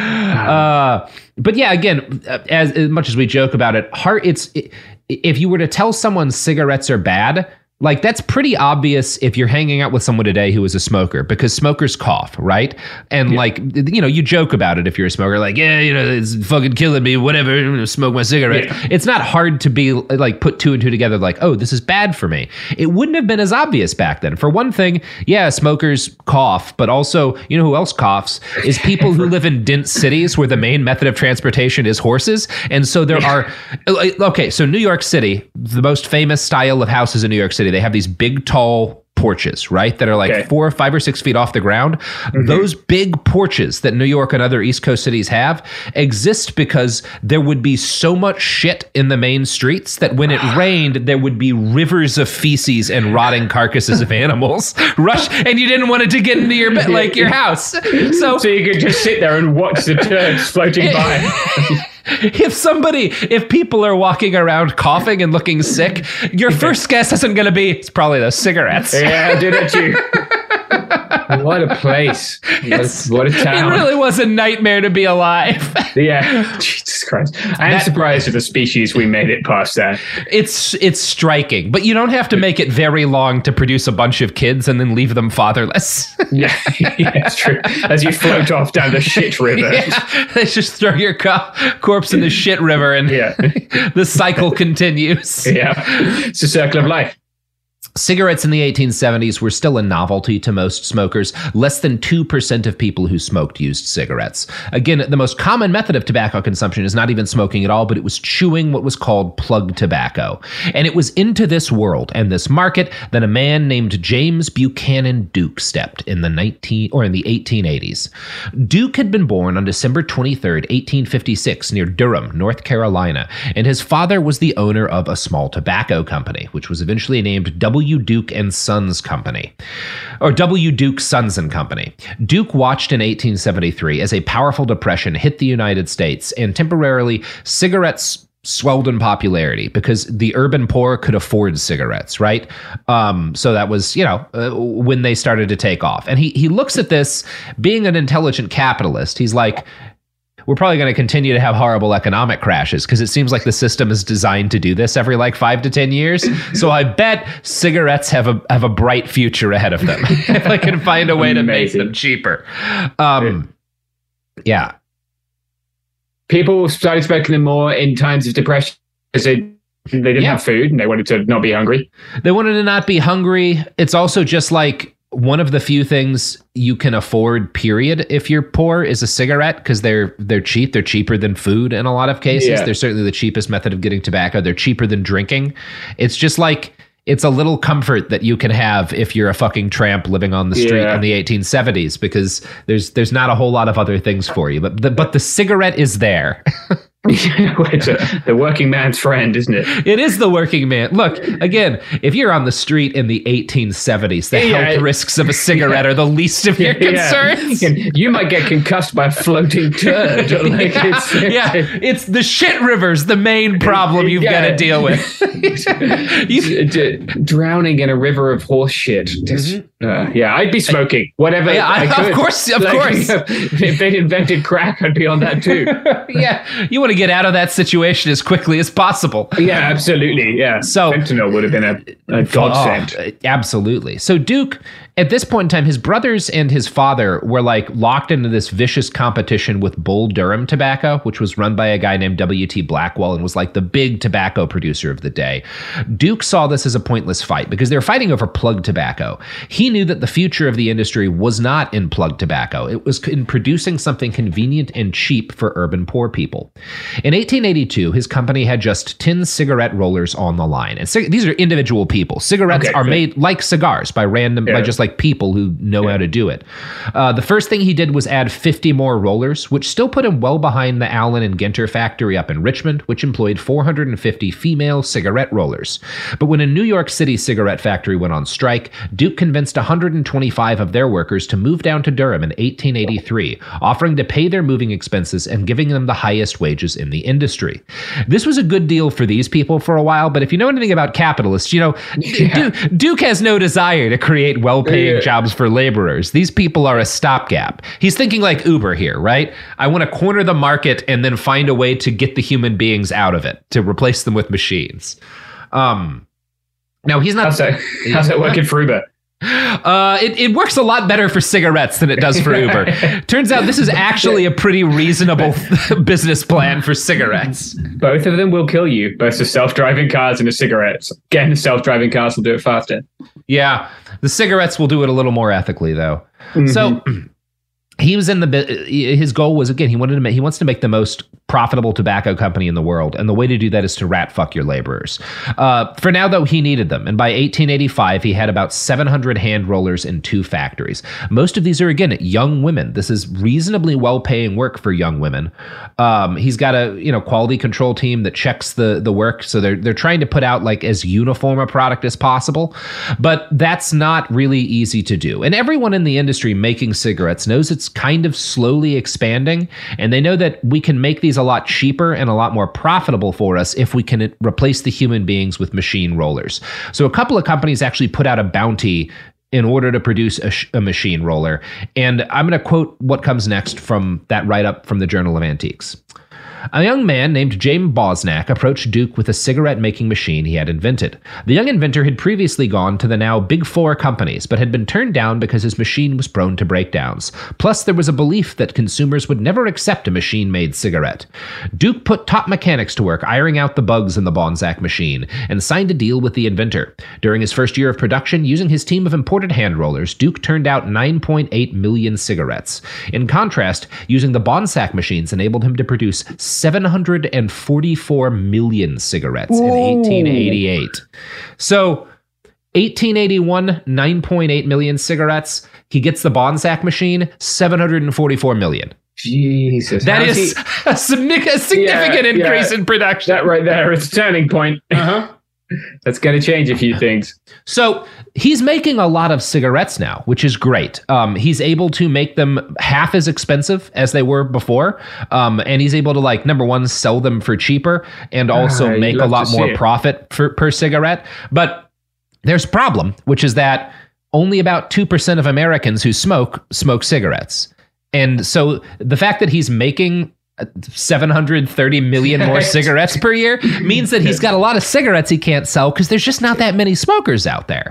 uh, but yeah, again, as, as much as we joke about it, heart. It's it, if you were to tell someone cigarettes are bad, like that's pretty obvious if you're hanging out with someone today who is a smoker, because smokers cough, right? And yeah. like, you know, you joke about it if you're a smoker, like, yeah, you know, it's fucking killing me, whatever, I'm gonna smoke my cigarette. Yeah. It's not hard to be like put two and two together, like, oh, this is bad for me. It wouldn't have been as obvious back then. For one thing, yeah, smokers cough, but also, you know who else coughs is people who live in dense cities where the main method of transportation is horses. And so there are, okay, so New York City, the most famous style of houses in New York City, they have these big, tall porches, right? That are like okay. four or five or six feet off the ground. Mm-hmm. Those big porches that New York and other East Coast cities have exist because there would be so much shit in the main streets that when it rained, there would be rivers of feces and rotting carcasses of animals rush, and you didn't want it to get into your bed, like your house. So, so you could just sit there and watch the turds floating by. If somebody, if people are walking around coughing and looking sick, your first guess isn't going to be, it's probably those cigarettes. Yeah, I did it too. What a place. What a, what a town. It really was a nightmare to be alive. Yeah. Jesus Christ. I'm that, surprised at the species we made it past that. It's it's striking, but you don't have to make it very long to produce a bunch of kids and then leave them fatherless. Yeah, yeah, it's true. As you float off down the shit river. Yeah, they just throw your co- corpse in the shit river and yeah. the cycle continues. Yeah. It's a circle of life. Cigarettes in the eighteen seventies were still a novelty to most smokers. Less than two percent of people who smoked used cigarettes. Again, the most common method of tobacco consumption is not even smoking at all, but it was chewing what was called plug tobacco. And it was into this world and this market that a man named James Buchanan Duke stepped in the nineteen or in the eighteen eighties. Duke had been born on December twenty-third, eighteen fifty-six, near Durham, North Carolina, and his father was the owner of a small tobacco company, which was eventually named W. Duke and Sons Company, or W. Duke Sons and Company. Duke watched in eighteen seventy-three as a powerful depression hit the United States, and temporarily cigarettes swelled in popularity because the urban poor could afford cigarettes, right? Um, so that was, you know, uh, when they started to take off. And he he looks at this, being an intelligent capitalist, he's like, we're probably going to continue to have horrible economic crashes because it seems like the system is designed to do this every like five to ten years. So I bet cigarettes have a have a bright future ahead of them if I can find a way to make them cheaper. Um, yeah. People started smoking them more in times of depression because they, they didn't yeah. have food and they wanted to not be hungry. They wanted to not be hungry. It's also just like, one of the few things you can afford, period, if you're poor, is a cigarette because they're they're cheap. They're cheaper than food in a lot of cases. Yeah. They're certainly the cheapest method of getting tobacco. They're cheaper than drinking. It's just like, it's a little comfort that you can have if you're a fucking tramp living on the street yeah. in the eighteen seventies because there's there's not a whole lot of other things for you. But the, but the cigarette is there. It's a, the working man's friend, isn't it? It is the working man. Look, again, if you're on the street in the eighteen seventies, the Yeah, health it- risks of a cigarette yeah. are the least of your Yeah. concerns. You might get concussed by a floating turd. Like, yeah, it's, yeah, it's the shit river's the main problem you've Yeah. got to deal with. D- d- drowning in a river of horse shit. Just, uh, yeah, I'd be smoking. Whatever. Yeah, I- I of could. course, of Like, course. If they'd invented crack, I'd be on that too. Yeah, you want to get out of that situation as quickly as possible. Yeah, absolutely. Yeah. So fentanyl would have been a, a godsend. Oh, absolutely. So Duke, at this point in time, his brothers and his father were like locked into this vicious competition with Bull Durham Tobacco, which was run by a guy named W T Blackwell and was like the big tobacco producer of the day. Duke saw this as a pointless fight because they were fighting over plug tobacco. He knew that the future of the industry was not in plug tobacco. It was in producing something convenient and cheap for urban poor people. In eighteen eighty-two, his company had just tin cigarette rollers on the line. And cig- these are individual people. Cigarettes Okay, are good. made like cigars by random, by Yeah. just like people who know how to do it. Uh, the first thing he did was add fifty more rollers, which still put him well behind the Allen and Ginter factory up in Richmond, which employed four hundred fifty female cigarette rollers. But when a New York City cigarette factory went on strike, Duke convinced one hundred twenty-five of their workers to move down to Durham in eighteen eighty-three, offering to pay their moving expenses and giving them the highest wages in the industry. This was a good deal for these people for a while, but if you know anything about capitalists, you know, Duke, Duke has no desire to create well-paying Yeah. jobs for laborers. These people are a stopgap. He's thinking like Uber here, right? I want to corner the market and then find a way to get the human beings out of it, to replace them with machines. Um, now, he's not... How's that, how's that working for Uber? Uh, it, it works a lot better for cigarettes than it does for Uber. Turns out this is actually a pretty reasonable business plan for cigarettes. Both of them will kill you. Both the self-driving cars and the cigarettes. Again, the self-driving cars will do it faster. Yeah, the cigarettes will do it a little more ethically, though. So he was in the bi- his goal was, again, he wanted to make, he wants to make the most profitable tobacco company in the world, and the way to do that is to rat fuck your laborers. Uh, for now, though, he needed them, and by eighteen eighty-five, he had about seven hundred hand rollers in two factories. Most of these are, again, young women. This is reasonably well-paying work for young women. Um, he's got a you know quality control team that checks the the work, so they're they're trying to put out like as uniform a product as possible, but that's not really easy to do. And everyone in the industry making cigarettes knows it's kind of slowly expanding, and they know that we can make these a lot cheaper and a lot more profitable for us if we can replace the human beings with machine rollers. So a couple of companies actually put out a bounty in order to produce a, sh- a machine roller. And I'm going to quote what comes next from that write-up from the Journal of Antiques. A young man named James Bosnack approached Duke with a cigarette-making machine he had invented. The young inventor had previously gone to the now Big Four companies, but had been turned down because his machine was prone to breakdowns. Plus, there was a belief that consumers would never accept a machine-made cigarette. Duke put top mechanics to work ironing out the bugs in the Bonsack machine, and signed a deal with the inventor. During his first year of production, using his team of imported hand rollers, Duke turned out nine point eight million cigarettes. In contrast, using the Bonsack machines enabled him to produce seven hundred forty-four million cigarettes Whoa. in eighteen eighty-eight. So, eighteen eighty-one, nine point eight million cigarettes. He gets the Bonsack machine, seven hundred forty-four million. Jesus. That How's is he- a, significant, a significant Yeah, increase yeah. in production. That right there, it's a turning point. Uh-huh. That's going to change a few things. So he's making a lot of cigarettes now, which is great. Um, he's able to make them half as expensive as they were before. Um, and he's able to, like, number one, sell them for cheaper and also Ah, you'd make a love lot to see more it. profit for, per cigarette. But there's a problem, which is that only about two percent of Americans who smoke smoke cigarettes. And so the fact that he's making seven hundred thirty million more cigarettes per year means that he's got a lot of cigarettes he can't sell because there's just not that many smokers out there.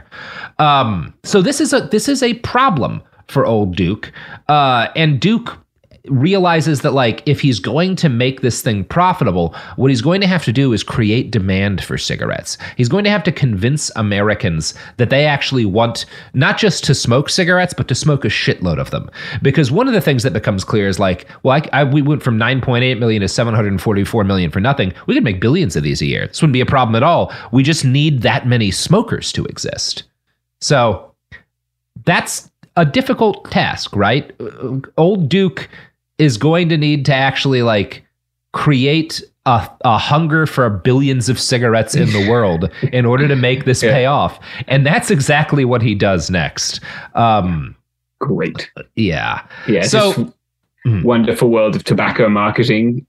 Um, so this is a this is a problem for old Duke. Uh, and Duke realizes that, like, if he's going to make this thing profitable, what he's going to have to do is create demand for cigarettes. He's going to have to convince Americans that they actually want not just to smoke cigarettes, but to smoke a shitload of them. Because one of the things that becomes clear is, like, well, I, I, we went from nine point eight million to seven hundred forty-four million for nothing. We could make billions of these a year. This wouldn't be a problem at all. We just need that many smokers to exist. So that's a difficult task, right? Old Duke is going to need to actually, like, create a, a hunger for billions of cigarettes in the world in order to make this yeah. pay off. And that's exactly what he does next. Um, Great. Yeah. Yeah. So mm. wonderful world of tobacco marketing.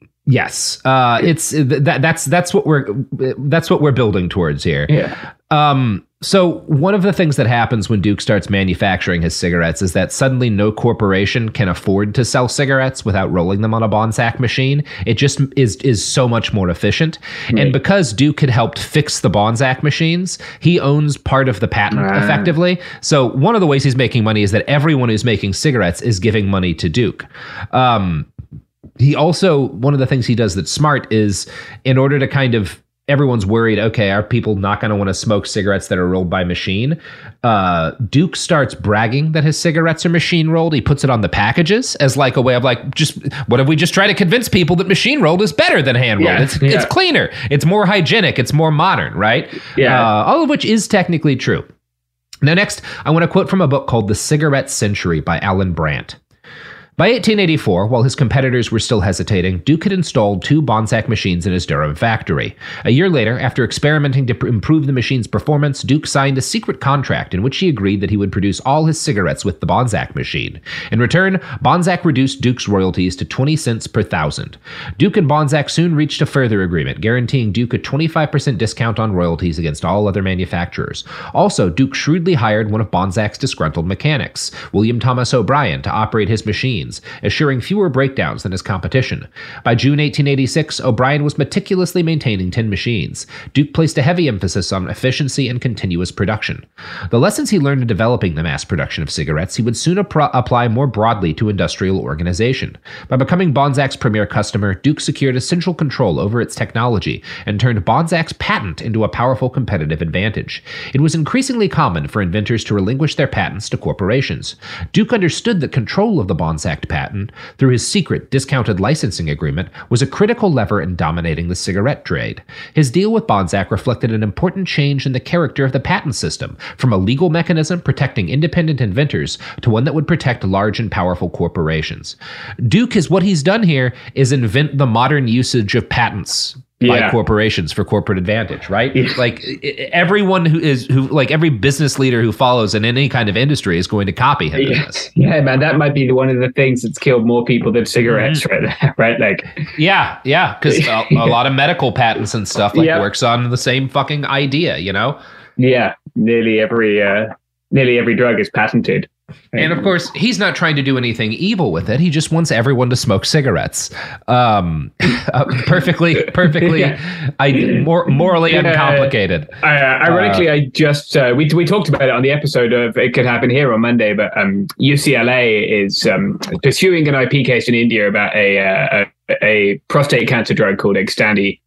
Yes. Uh, it's that, that's, that's what we're, that's what we're building towards here. Yeah. Um, so one of the things that happens when Duke starts manufacturing his cigarettes is that suddenly no corporation can afford to sell cigarettes without rolling them on a Bonsack machine. It just is is so much more efficient. Right. And because Duke had helped fix the Bonsack machines, he owns part of the patent uh. effectively. So one of the ways he's making money is that everyone who's making cigarettes is giving money to Duke. Um, he also, one of the things he does that's smart is in order to kind of, everyone's worried, okay, are people not going to want to smoke cigarettes that are rolled by machine? Uh, Duke starts bragging that his cigarettes are machine rolled. He puts it on the packages as like a way of like, just what if we just try to convince people that machine rolled is better than hand rolled? Yeah, it's, yeah. it's cleaner. It's more hygienic. It's more modern, right? Yeah. Uh, all of which is technically true. Now, next, I want to quote from a book called The Cigarette Century by Alan Brandt. By eighteen eighty-four, while his competitors were still hesitating, Duke had installed two Bonsack machines in his Durham factory. A year later, after experimenting to pr- improve the machine's performance, Duke signed a secret contract in which he agreed that he would produce all his cigarettes with the Bonsack machine. In return, Bonsack reduced Duke's royalties to twenty cents per thousand. Duke and Bonsack soon reached a further agreement, guaranteeing Duke a twenty-five percent discount on royalties against all other manufacturers. Also, Duke shrewdly hired one of Bonsack's disgruntled mechanics, William Thomas O'Brien, to operate his machine, assuring fewer breakdowns than his competition. By June eighteen eighty-six, O'Brien was meticulously maintaining ten machines. Duke placed a heavy emphasis on efficiency and continuous production. The lessons he learned in developing the mass production of cigarettes he would soon ap- apply more broadly to industrial organization. By becoming Bonsack's premier customer, Duke secured essential control over its technology and turned Bonsack's patent into a powerful competitive advantage. It was increasingly common for inventors to relinquish their patents to corporations. Duke understood that control of the Bonsack patent, through his secret discounted licensing agreement, was a critical lever in dominating the cigarette trade. His deal with Bonsack reflected an important change in the character of the patent system, from a legal mechanism protecting independent inventors to one that would protect large and powerful corporations. Duke is what he's done here is invent the modern usage of patents by yeah. corporations for corporate advantage, right? Yeah. Like everyone who is who like every business leader who follows in any kind of industry is going to copy him. Yeah, in this. yeah man, that might be one of the things that's killed more people than cigarettes, mm-hmm. right there, right? Like, yeah, yeah, because a, a lot of medical patents and stuff like yep. works on the same fucking idea, you know? Yeah, nearly every uh, nearly every drug is patented. And of course, he's not trying to do anything evil with it. He just wants everyone to smoke cigarettes. Um, uh, perfectly, perfectly, yeah. I, mor- morally yeah. uncomplicated. Uh, ironically, uh, I just uh, we we talked about it on the episode of It Could Happen Here on Monday, but um, U C L A is um, pursuing an I P case in India about a uh, a, a prostate cancer drug called Xtandi.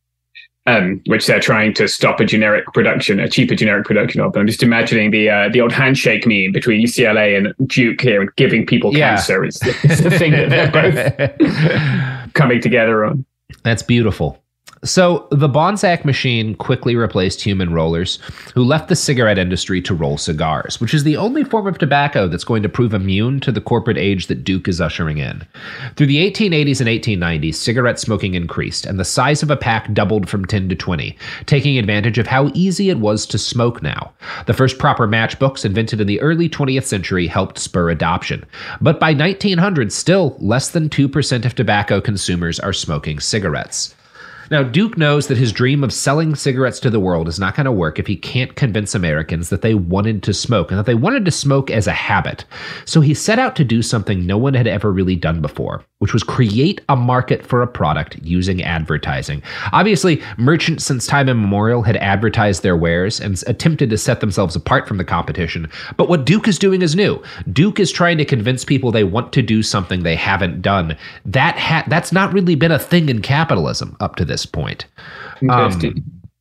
Um, which they're trying to stop a generic production, a cheaper generic production of. I'm just imagining the uh, the old handshake meme between U C L A and Duke here, and giving people yeah. cancer is the, is the thing that they're both coming together on. That's beautiful. So the Bonsack machine quickly replaced human rollers, who left the cigarette industry to roll cigars, which is the only form of tobacco that's going to prove immune to the corporate age that Duke is ushering in. Through the eighteen eighties and eighteen nineties, cigarette smoking increased, and the size of a pack doubled from ten to twenty, taking advantage of how easy it was to smoke now. The first proper matchbooks, invented in the early twentieth century, helped spur adoption. But by nineteen hundred, still less than two percent of tobacco consumers are smoking cigarettes. Now, Duke knows that his dream of selling cigarettes to the world is not going to work if he can't convince Americans that they wanted to smoke and that they wanted to smoke as a habit. So he set out to do something no one had ever really done before, which was create a market for a product using advertising. Obviously, merchants since time immemorial had advertised their wares and attempted to set themselves apart from the competition. But what Duke is doing is new. Duke is trying to convince people they want to do something they haven't done. That ha- that's not really been a thing in capitalism up to this point. Interesting. Um,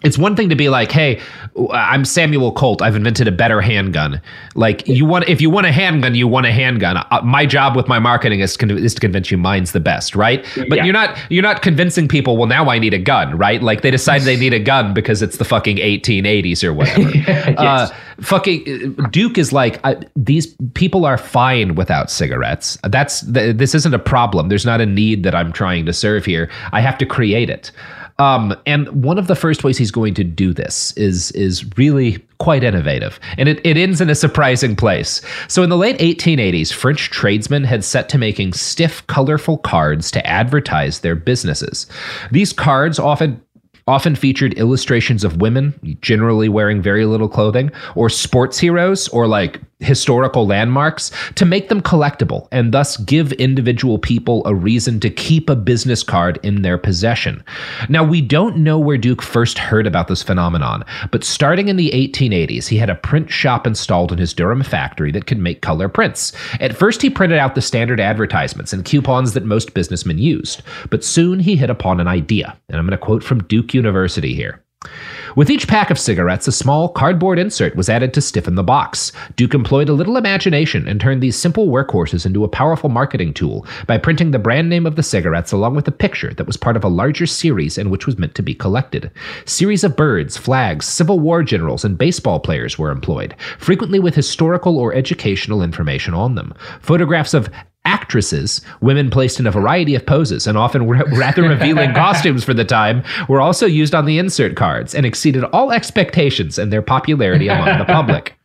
It's one thing to be like, hey, I'm Samuel Colt. I've invented a better handgun. Like, you want, if you want a handgun, you want a handgun. Uh, my job with my marketing is, con- is to convince you mine's the best, right? But yeah. you're not you're not convincing people, well, now I need a gun, right? Like, they decide they need a gun because it's the fucking eighteen eighties or whatever. yes. uh, fucking Duke is like, uh, these people are fine without cigarettes. That's th- This isn't a problem. There's not a need that I'm trying to serve here. I have to create it. Um, and one of the first ways he's going to do this is is really quite innovative. And it, it ends in a surprising place. So in the late eighteen eighties, French tradesmen had set to making stiff, colorful cards to advertise their businesses. These cards often often featured illustrations of women, generally wearing very little clothing, or sports heroes, or like historical landmarks, to make them collectible and thus give individual people a reason to keep a business card in their possession. Now, we don't know where Duke first heard about this phenomenon, but starting in the eighteen eighties, he had a print shop installed in his Durham factory that could make color prints. At first, he printed out the standard advertisements and coupons that most businessmen used, but soon he hit upon an idea, and I'm going to quote from Duke University here. With each pack of cigarettes, a small cardboard insert was added to stiffen the box. Duke employed a little imagination and turned these simple workhorses into a powerful marketing tool by printing the brand name of the cigarettes along with a picture that was part of a larger series and which was meant to be collected. Series of birds, flags, Civil War generals, and baseball players were employed, frequently with historical or educational information on them. Photographs of actresses, women placed in a variety of poses and often rather revealing costumes for the time, were also used on the insert cards and exceeded all expectations in their popularity among the public.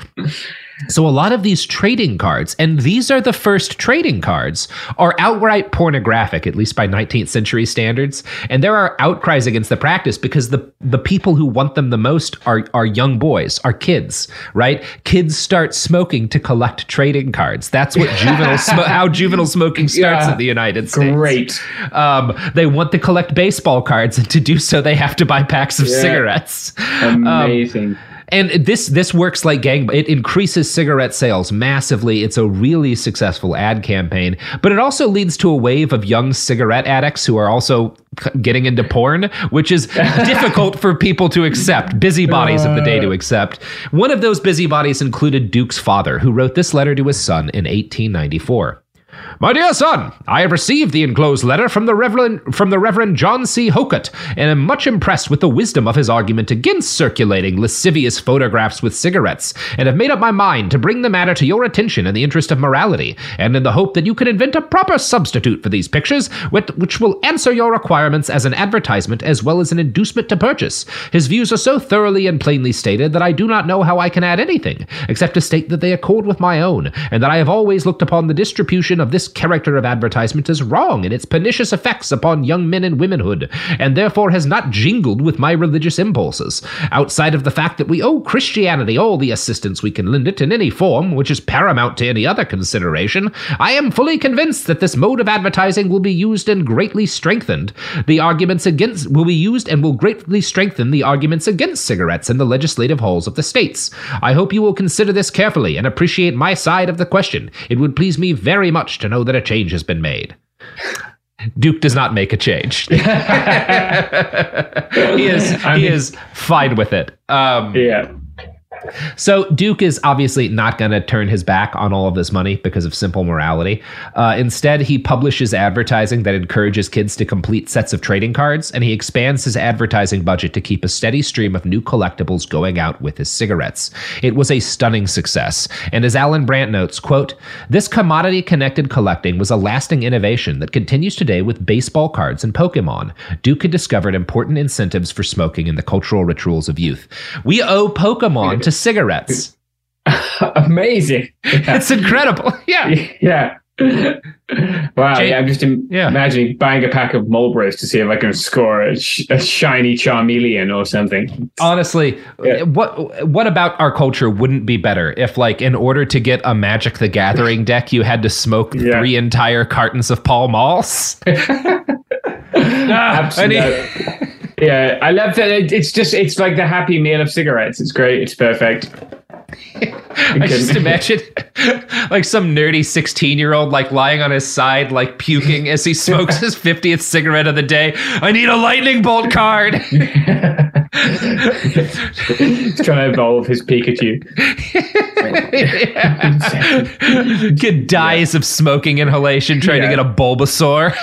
So a lot of these trading cards, and these are the first trading cards, are outright pornographic, at least by nineteenth century standards. And there are outcries against the practice because the, the people who want them the most are, are young boys, are kids, right? Kids start smoking to collect trading cards. That's what juvenile smo- how juvenile smoking starts yeah, in the United States. Great. Um, they want to collect baseball cards, and to do so, they have to buy packs of yeah. cigarettes. Amazing. Um, And this this works like gang. It increases cigarette sales massively. It's a really successful ad campaign, but it also leads to a wave of young cigarette addicts who are also getting into porn, which is difficult for people to accept, busybodies of the day to accept. One of those busybodies included Duke's father, who wrote this letter to his son in eighteen ninety-four. My dear son, I have received the enclosed letter from the Reverend from the Reverend John C. Hokett, and am much impressed with the wisdom of his argument against circulating lascivious photographs with cigarettes, and have made up my mind to bring the matter to your attention in the interest of morality, and in the hope that you can invent a proper substitute for these pictures, which will answer your requirements as an advertisement as well as an inducement to purchase. His views are so thoroughly and plainly stated that I do not know how I can add anything, except to state that they accord with my own, and that I have always looked upon the distribution of this character of advertisement as wrong in its pernicious effects upon young men and womanhood, and therefore has not jingled with my religious impulses. Outside of the fact that we owe Christianity all the assistance we can lend it in any form, which is paramount to any other consideration, I am fully convinced that this mode of advertising will be used and greatly strengthened. The arguments against will be used and will greatly strengthen the arguments against cigarettes in the legislative halls of the states. I hope you will consider this carefully and appreciate my side of the question. It would please me very much to know that a change has been made. Duke does not make a change. he is I mean, he is fine with it. Um, yeah. So Duke is obviously not going to turn his back on all of this money because of simple morality. Uh, instead, he publishes advertising that encourages kids to complete sets of trading cards, and he expands his advertising budget to keep a steady stream of new collectibles going out with his cigarettes. It was a stunning success, and as Alan Brandt notes, quote, "This commodity-connected collecting was a lasting innovation that continues today with baseball cards and Pokemon. Duke had discovered important incentives for smoking in the cultural rituals of youth. We owe Pokemon to cigarettes." Amazing. Yeah. It's incredible. Yeah. Yeah. Wow. Jay, yeah, I'm just im- yeah. imagining buying a pack of Marlboros to see if I can score a, sh- a shiny Charmeleon or something. Honestly, yeah. what what about our culture wouldn't be better if, like, in order to get a Magic the Gathering deck, you had to smoke yeah. three entire cartons of Pall Malls? Absolutely. Yeah, I love that. It's just, it's like the happy meal of cigarettes. It's great. It's perfect. I just imagine like some nerdy sixteen-year-old like lying on his side, like puking as he smokes his fiftieth cigarette of the day. I need a lightning bolt card. He's trying to evolve his Pikachu. Kid dies yeah. of smoking inhalation trying yeah. to get a Bulbasaur.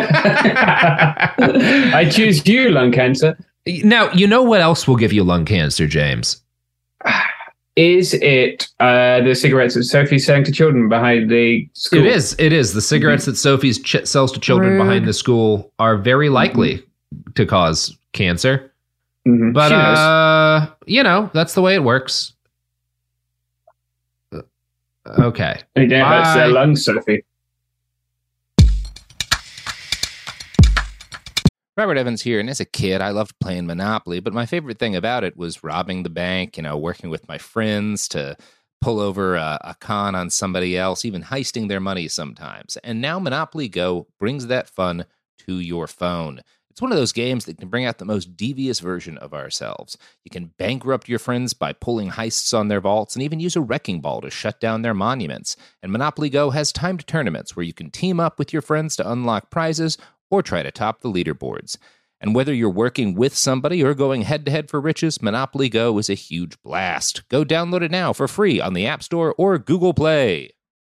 I choose you, lung cancer. Now, you know what else will give you lung cancer, James? Is it uh, the cigarettes that Sophie's selling to children behind the school? It is. It is. The cigarettes mm-hmm. that Sophie's ch- sells to children Rude. behind the school are very likely mm-hmm. to cause cancer. Mm-hmm. But, uh, you know, that's the way it works. Okay. And yeah, that's their lungs, Sophie. Robert Evans here, and as a kid, I loved playing Monopoly, but my favorite thing about it was robbing the bank, you know, working with my friends to pull over a, a con on somebody else, even heisting their money sometimes. And now Monopoly Go brings that fun to your phone. It's one of those games that can bring out the most devious version of ourselves. You can bankrupt your friends by pulling heists on their vaults and even use a wrecking ball to shut down their monuments. And Monopoly Go has timed tournaments where you can team up with your friends to unlock prizes or try to top the leaderboards. And whether you're working with somebody or going head-to-head for riches, Monopoly Go is a huge blast. Go download it now for free on the App Store or Google Play.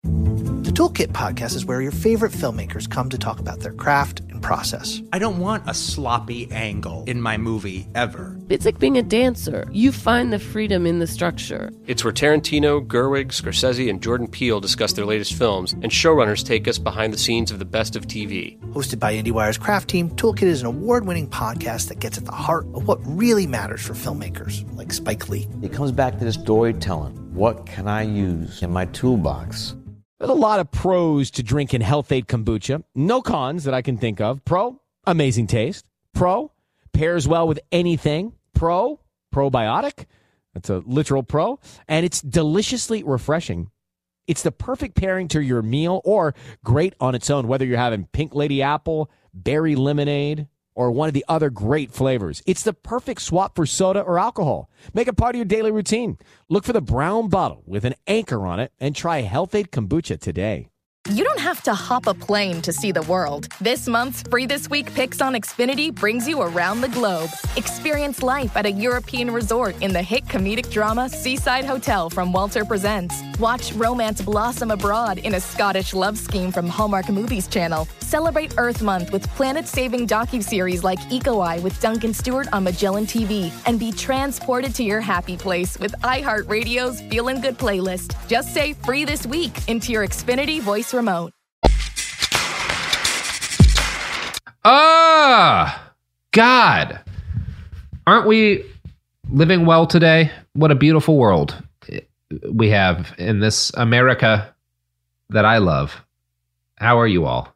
The Toolkit podcast is where your favorite filmmakers come to talk about their craft and process. I don't want a sloppy angle in my movie ever. It's like being a dancer. You find the freedom in the structure. It's where Tarantino, Gerwig, Scorsese, and Jordan Peele discuss their latest films, and showrunners take us behind the scenes of the best of T V. Hosted by IndieWire's craft team, Toolkit is an award-winning podcast that gets at the heart of what really matters for filmmakers, like Spike Lee. It comes back to the storytelling. What can I use in my toolbox? There's a lot of pros to drinking Health Aid kombucha. No cons that I can think of. Pro, amazing taste. Pro, pairs well with anything. Pro, probiotic. That's a literal pro. And it's deliciously refreshing. It's the perfect pairing to your meal or great on its own, whether you're having Pink Lady Apple, berry lemonade, or one of the other great flavors. It's the perfect swap for soda or alcohol. Make it part of your daily routine. Look for the brown bottle with an anchor on it and try Health Aid Kombucha today. You don't have to hop a plane to see the world. This month's Free This Week Picks on Xfinity brings you around the globe. Experience life at a European resort in the hit comedic drama Seaside Hotel from Walter Presents. Watch romance blossom abroad in a Scottish love scheme from Hallmark Movies Channel. Celebrate Earth Month with planet-saving docuseries like Eco Eye with Duncan Stewart on Magellan T V. And be transported to your happy place with iHeartRadio's Feelin' Good playlist. Just say Free This Week into your Xfinity voice remote. Ah, God. Aren't we living well today? What a beautiful world we have in this America that I love. How are you all?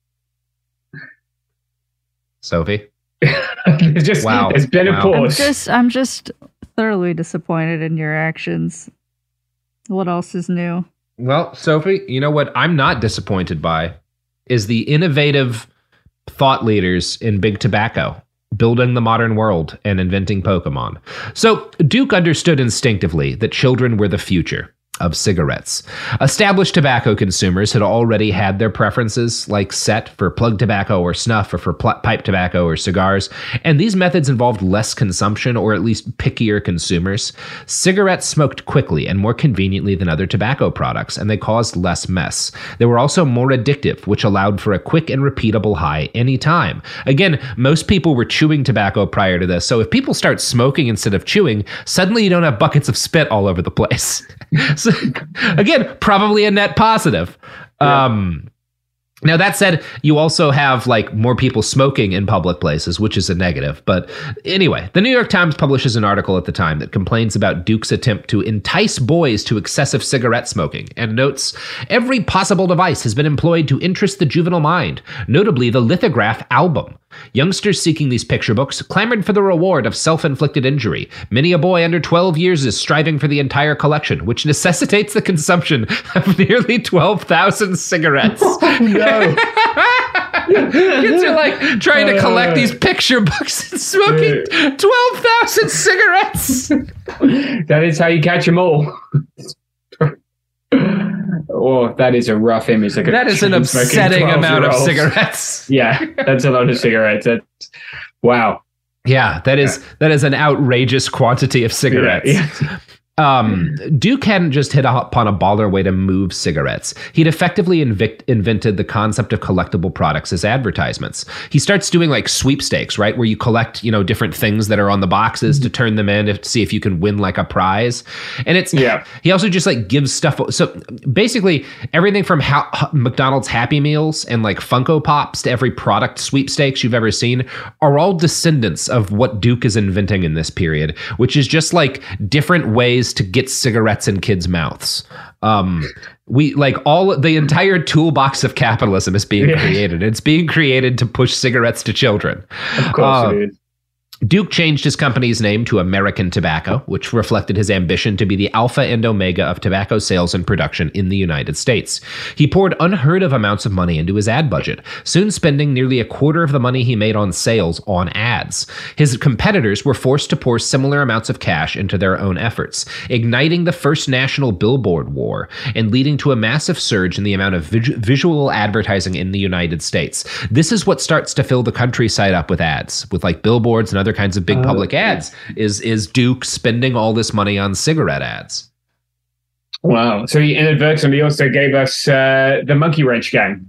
Sophie? it's just, wow. It's been wow. a pause. I'm just, I'm just thoroughly disappointed in your actions. What else is new? Well, Sophie, you know what I'm not disappointed by is the innovative thought leaders in Big Tobacco building the modern world and inventing Pokemon. So Duke understood instinctively that children were the future of cigarettes. Established tobacco consumers had already had their preferences, like set for plug tobacco or snuff, or for pl- pipe tobacco or cigars, and these methods involved less consumption, or at least pickier consumers. Cigarettes smoked quickly and more conveniently than other tobacco products, and they caused less mess. They were also more addictive, which allowed for a quick and repeatable high anytime. Again, most people were chewing tobacco prior to this, so if people start smoking instead of chewing, suddenly you don't have buckets of spit all over the place. So, again, probably a net positive. Yeah. Um, now, that said, you also have like more people smoking in public places, which is a negative. But anyway, the New York Times publishes an article at the time that complains about Duke's attempt to entice boys to excessive cigarette smoking and notes, every possible device has been employed to interest the juvenile mind, notably the lithograph album. Youngsters seeking these picture books clamored for the reward of self-inflicted injury. Many a boy under twelve years is striving for the entire collection, which necessitates the consumption of nearly twelve thousand cigarettes. Oh, no. Kids are like trying to collect these picture books and smoking twelve thousand cigarettes. That is how you catch them all. Oh, that is a rough image. Like that is an upsetting amount of cigarettes. Yeah, that's a lot of cigarettes. That's, wow. Yeah, that is yeah. that is an outrageous quantity of cigarettes. Yeah, yeah. Um, Duke hadn't just hit upon a baller way to move cigarettes. He'd effectively invict, invented the concept of collectible products as advertisements. He starts doing like sweepstakes, right? Where you collect, you know, different things that are on the boxes to turn them in to see if you can win like a prize. And it's, yeah. He also just like gives stuff. So basically everything from ha- McDonald's Happy Meals and like Funko Pops to every product sweepstakes you've ever seen are all descendants of what Duke is inventing in this period, which is just like different ways to get cigarettes in kids' mouths. Um, we like all the entire toolbox of capitalism is being yeah. created. It's being created to push cigarettes to children. Of course, uh, it is. Duke changed his company's name to American Tobacco, which reflected his ambition to be the alpha and omega of tobacco sales and production in the United States. He poured unheard of amounts of money into his ad budget, soon spending nearly a quarter of the money he made on sales on ads. His competitors were forced to pour similar amounts of cash into their own efforts, igniting the first national billboard war and leading to a massive surge in the amount of vis- visual advertising in the United States. This is what starts to fill the countryside up with ads, with like billboards and other kinds of big public uh, ads, is is Duke spending all this money on cigarette ads. Wow. So he inadvertently also gave us uh, the Monkey Wrench Gang.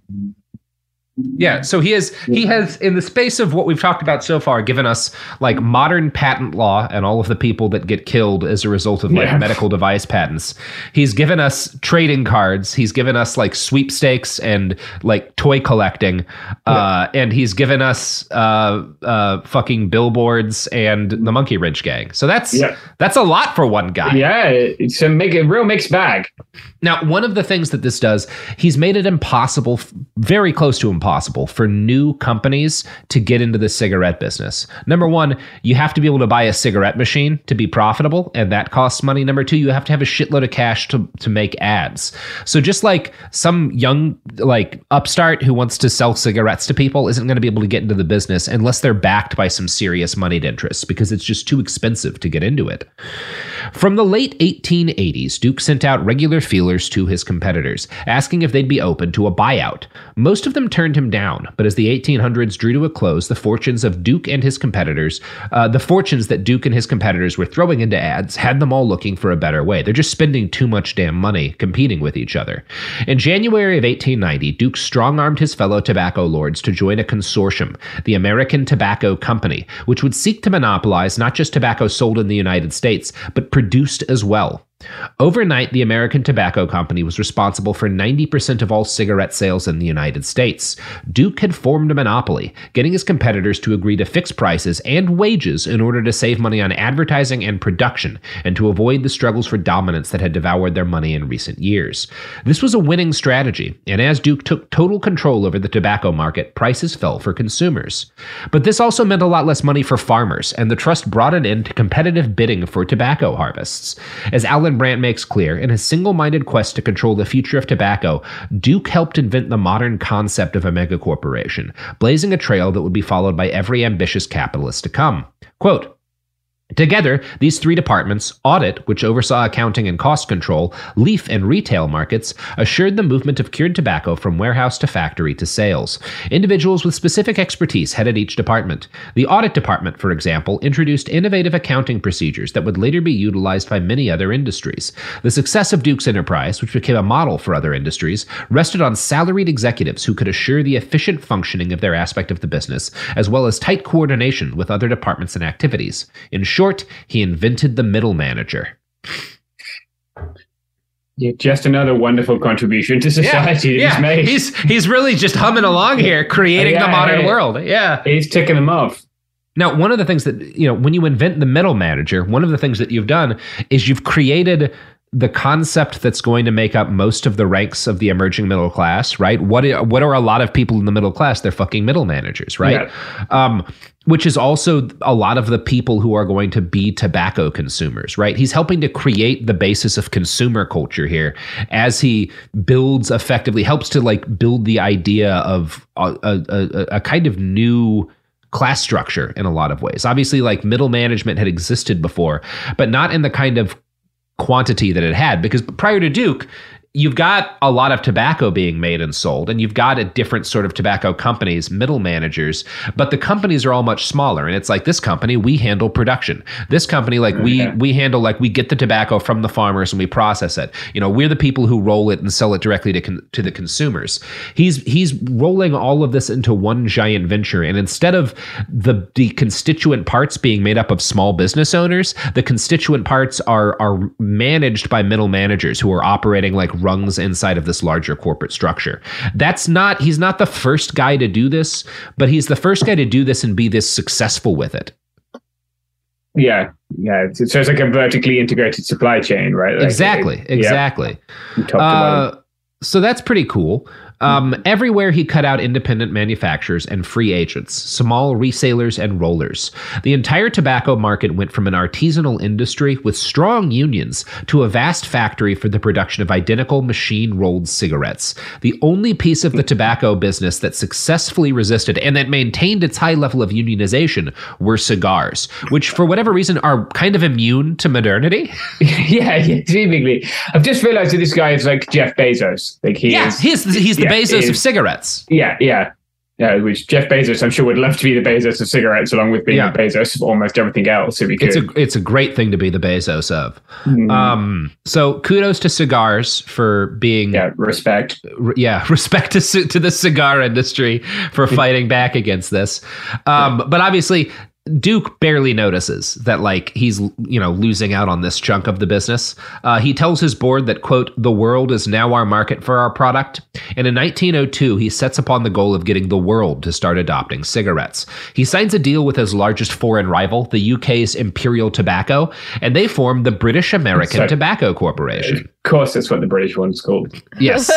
Yeah, so he has he has in the space of what we've talked about so far given us like modern patent law and all of the people that get killed as a result of like yeah. medical device patents. He's given us trading cards, he's given us like sweepstakes and like toy collecting, uh, yeah. and he's given us uh, uh, fucking billboards and the Monkey Wrench Gang. So that's yeah. that's a lot for one guy. Yeah, it's a, make, a real mixed bag. Now, one of the things that this does, he's made it impossible, very close to impossible, for new companies to get into the cigarette business. Number one, you have to be able to buy a cigarette machine to be profitable, and that costs money. Number two, you have to have a shitload of cash to, to make ads. So just like some young like upstart who wants to sell cigarettes to people isn't going to be able to get into the business unless they're backed by some serious moneyed interests, because it's just too expensive to get into it. From the late eighteen eighties, Duke sent out regular feelers to his competitors, asking if they'd be open to a buyout. Most of them turned him down, but as the eighteen hundreds drew to a close, the fortunes of Duke and his competitors, uh, the fortunes that Duke and his competitors were throwing into ads had them all looking for a better way. They're just spending too much damn money competing with each other. In January of eighteen ninety, Duke strong-armed his fellow tobacco lords to join a consortium, the American Tobacco Company, which would seek to monopolize not just tobacco sold in the United States, but produced as well. Overnight, the American Tobacco Company was responsible for ninety percent of all cigarette sales in the United States. Duke had formed a monopoly, getting his competitors to agree to fix prices and wages in order to save money on advertising and production, and to avoid the struggles for dominance that had devoured their money in recent years. This was a winning strategy, and as Duke took total control over the tobacco market, prices fell for consumers. But this also meant a lot less money for farmers, and the trust brought an end to competitive bidding for tobacco harvests. As Alan Brandt makes clear, in his single-minded quest to control the future of tobacco, Duke helped invent the modern concept of a megacorporation, blazing a trail that would be followed by every ambitious capitalist to come. Quote, together, these three departments, audit, which oversaw accounting and cost control, leaf and retail markets, assured the movement of cured tobacco from warehouse to factory to sales. Individuals with specific expertise headed each department. The audit department, for example, introduced innovative accounting procedures that would later be utilized by many other industries. The success of Duke's enterprise, which became a model for other industries, rested on salaried executives who could assure the efficient functioning of their aspect of the business, as well as tight coordination with other departments and activities. In short, he invented the middle manager. Yeah, just another wonderful contribution to society yeah, that he's yeah. made. He's, he's really just humming along here, creating yeah, the modern yeah. world. Yeah. He's ticking them off. Now, one of the things that, you know, when you invent the middle manager, one of the things that you've done is you've created the concept that's going to make up most of the ranks of the emerging middle class, right? What are, what are a lot of people in the middle class? They're fucking middle managers, right? Yeah. Um, which is also a lot of the people who are going to be tobacco consumers, right? He's helping to create the basis of consumer culture here as he builds effectively, helps to like build the idea of a, a, a, a kind of new class structure in a lot of ways. Obviously, like middle management had existed before, but not in the kind of quantity that it had, because prior to Duke, you've got a lot of tobacco being made and sold, and you've got a different sort of tobacco companies, middle managers, but the companies are all much smaller. And it's like, this company, we handle production. This company, like we we handle, like we get the tobacco from the farmers and we process it. You know, we're the people who roll it and sell it directly to con- to the consumers. He's he's rolling all of this into one giant venture. And instead of the the constituent parts being made up of small business owners, the constituent parts are are managed by middle managers who are operating like rungs inside of this larger corporate structure. That's not, he's not the first guy to do this, but he's the first guy to do this and be this successful with it. Yeah, yeah. So it's like a vertically integrated supply chain, right? Like exactly, it, exactly. Yeah. Uh, so that's pretty cool. Um, mm-hmm. Everywhere he cut out independent manufacturers and free agents, small resellers and rollers. The entire tobacco market went from an artisanal industry with strong unions to a vast factory for the production of identical machine-rolled cigarettes. The only piece of the tobacco business that successfully resisted and that maintained its high level of unionization were cigars, which for whatever reason are kind of immune to modernity. yeah, yeah, seemingly. I've just realized that this guy is like Jeff Bezos. Like he yeah, is, he's he's the yeah, Bezos is, of cigarettes. Yeah, yeah. Yeah, which Jeff Bezos, I'm sure, would love to be the Bezos of cigarettes, along with being yeah. the Bezos of almost everything else, if he could. It's a, it's a great thing to be the Bezos of. Mm. Um, so kudos to cigars for being... Yeah, respect. R- yeah, respect to, to the cigar industry for fighting back against this. Um, but obviously... Duke barely notices that, like, he's, you know, losing out on this chunk of the business. Uh, he tells his board that, quote, the world is now our market for our product. And in nineteen oh two, he sets upon the goal of getting the world to start adopting cigarettes. He signs a deal with his largest foreign rival, the U K's Imperial Tobacco, and they form the British American so, Tobacco Corporation. Of course, that's what the British one's called. Yes.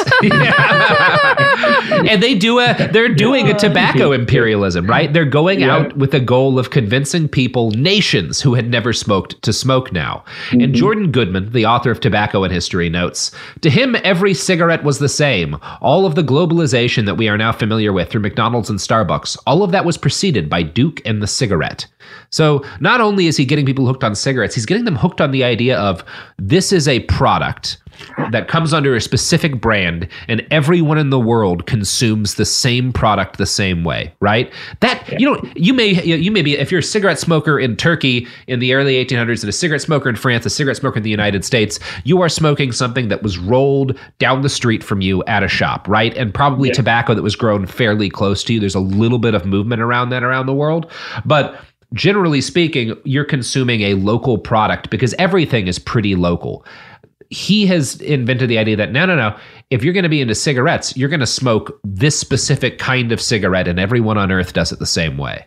And they do a, they're doing a tobacco imperialism, right? They're going yeah. out with the goal of convincing people, nations who had never smoked, to smoke now. Mm-hmm. And Jordan Goodman, the author of Tobacco and History, notes, to him, every cigarette was the same. All of the globalization that we are now familiar with through McDonald's and Starbucks, all of that was preceded by Duke and the cigarette. So not only is he getting people hooked on cigarettes, he's getting them hooked on the idea of this is a product that comes under a specific brand and everyone in the world consumes the same product the same way, right? That, yeah. you know, you may, you may be, if you're a cigarette smoker in Turkey in the early eighteen hundreds and a cigarette smoker in France, a cigarette smoker in the United States, you are smoking something that was rolled down the street from you at a shop, right? And probably yeah. tobacco that was grown fairly close to you. There's a little bit of movement around that around the world, but generally speaking, you're consuming a local product because everything is pretty local. He has invented the idea that no, no, no, if you're going to be into cigarettes, you're going to smoke this specific kind of cigarette and everyone on earth does it the same way.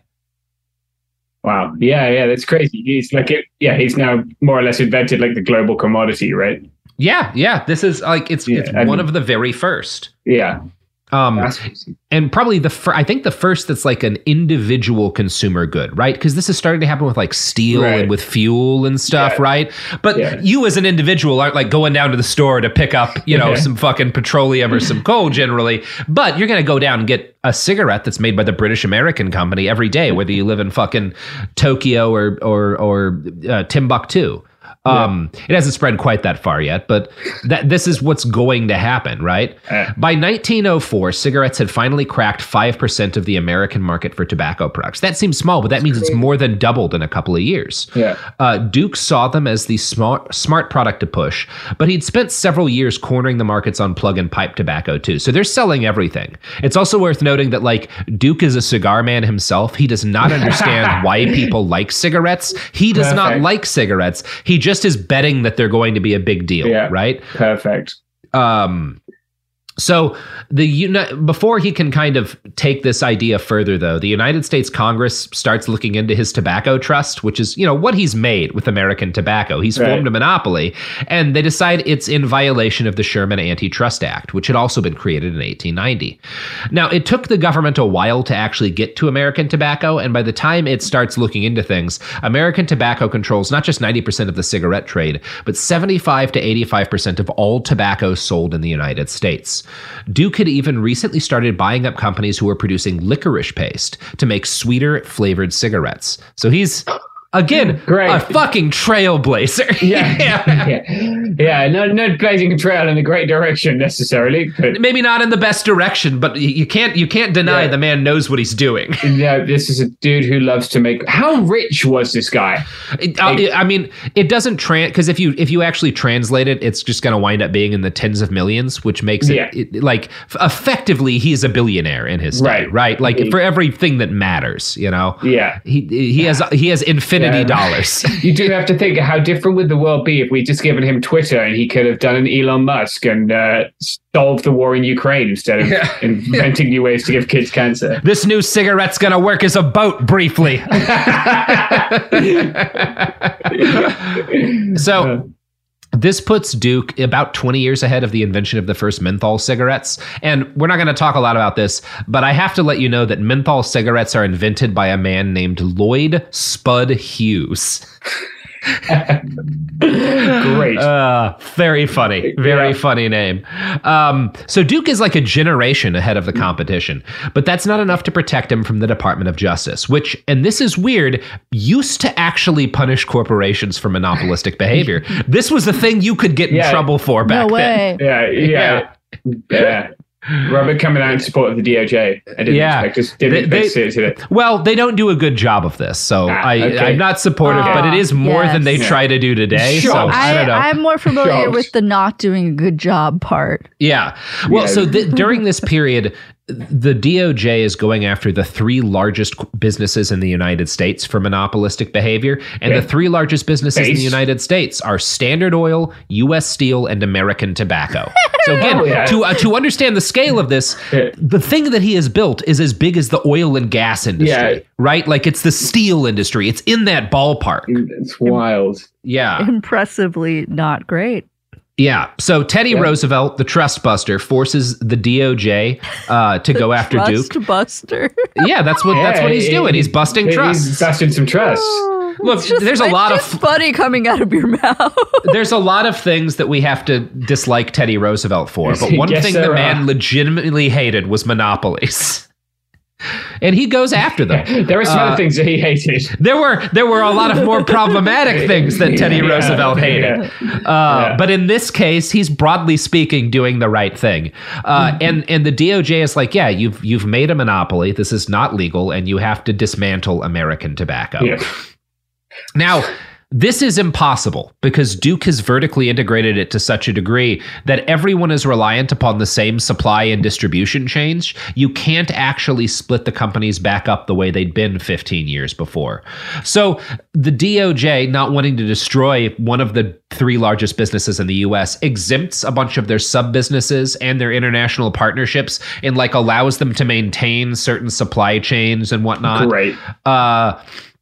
Wow. Yeah, yeah, that's crazy. He's like, it, yeah, he's now more or less invented like the global commodity, right? Yeah, yeah. This is like, it's, yeah, it's one mean, of the very first. Yeah. Um, and probably the fir- I think the first that's like an individual consumer good, right? Because this is starting to happen with like steel right. and with fuel and stuff, yeah. right? But yeah. you as an individual aren't like going down to the store to pick up, you know, yeah. some fucking petroleum or some coal generally. But you're going to go down and get a cigarette that's made by the British American company every day, whether you live in fucking Tokyo or or or uh, Timbuktu. Um, yeah. It hasn't spread quite that far yet, but that this is what's going to happen, right? Uh, By nineteen oh four, cigarettes had finally cracked five percent of the American market for tobacco products. That seems small, but that means it's more than doubled in a couple of years. Yeah. Uh, Duke saw them as the smart, smart product to push, but he'd spent several years cornering the markets on plug and pipe tobacco too. So they're selling everything. It's also worth noting that like Duke is a cigar man himself. He does not understand why people like cigarettes. He does Perfect. not like cigarettes. He just is betting that they're going to be a big deal, yeah, right? Perfect. Um, So the uni- before he can kind of take this idea further, though, the United States Congress starts looking into his tobacco trust, which is, you know, what he's made with American tobacco. He's Right. formed a monopoly, and they decide it's in violation of the Sherman Antitrust Act, which had also been created in eighteen ninety. Now, it took the government a while to actually get to American tobacco, and by the time it starts looking into things, American tobacco controls not just ninety percent of the cigarette trade, but seventy-five to eighty-five percent of all tobacco sold in the United States. Duke had even recently started buying up companies who were producing licorice paste to make sweeter flavored cigarettes. So he's, again, Great. a fucking trailblazer. Yeah. yeah. Yeah. No, no blazing a trail in a great direction necessarily. But Maybe not in the best direction, but y- you can't you can't deny Yeah. the man knows what he's doing. yeah, this is a dude who loves to make. How rich was this guy? It- I, I mean, it doesn't trans because if you if you actually translate it, it's just going to wind up being in the tens of millions, which makes it, Yeah. it like f- effectively he's a billionaire in his day, Right. right? Like He- for everything that matters, you know. Yeah. He he has he has infinity Yeah. dollars. You do have to think how different would the world be if we just given him Twitter and he could have done an Elon Musk and uh, solved the war in Ukraine instead of Yeah. inventing new ways to give kids cancer. This new cigarette's gonna work as a boat briefly. So this puts Duke about twenty years ahead of the invention of the first menthol cigarettes. And we're not going to talk a lot about this, but I have to let you know that menthol cigarettes are invented by a man named Lloyd Spud Hughes. Great. Uh, very funny. Very Yeah. funny name. Um, so Duke is like a generation ahead of the competition, but that's not enough to protect him from the Department of Justice, which, and this is weird, used to actually punish corporations for monopolistic behavior. This was a thing you could get in Yeah. trouble for back No way. Yeah, yeah, yeah. Robert coming out in support of the D O J. I didn't Yeah. expect us. Didn't They- expect they- to see it. then. Well, they don't do a good job of this, so Ah, I, okay. I'm not supportive, Ah, but it is more than they yes. try to do today. Sure. So I, I, don't know. I'm more familiar Shocked. with the not doing a good job part. Yeah. Well, Yeah. so th- during this period, the D O J is going after the three largest qu- businesses in the United States for monopolistic behavior. And Yeah. the three largest businesses in the Base. United States are Standard Oil, U S Steel, and American Tobacco. So again, Oh, yeah. to uh, to understand the scale of this, Yeah. the thing that he has built is as big as the oil and gas industry, Yeah. right? Like it's the steel industry. It's in that ballpark. It's wild. Yeah. Impressively not great. Yeah. So Teddy Yeah. Roosevelt, the trust buster, forces the D O J uh, to go after Duke. Trust buster. Yeah, that's what that's Yeah, what he's he- doing. He's busting He's trusts. busting some trust. Look, It's just- there's a it's lot of just funny coming out of your mouth. there's a lot of things that we have to dislike Teddy Roosevelt for, but one Yes, thing the there man are. legitimately hated was monopolies. And he goes after them. There are some Uh, other things that he hated. There were there were a lot of more problematic things that Teddy Yeah, Roosevelt hated, yeah. Uh, Yeah. but in this case, he's broadly speaking doing the right thing. Uh, and and the D O J is like, yeah, you've you've made a monopoly. This is not legal, and you have to dismantle American tobacco. Yeah. Now, this is impossible because Duke has vertically integrated it to such a degree that everyone is reliant upon the same supply and distribution chains. You can't actually split the companies back up the way they'd been fifteen years before. So the D O J, not wanting to destroy one of the three largest businesses in the U S, exempts a bunch of their sub-businesses and their international partnerships and like allows them to maintain certain supply chains and whatnot. Great. Uh,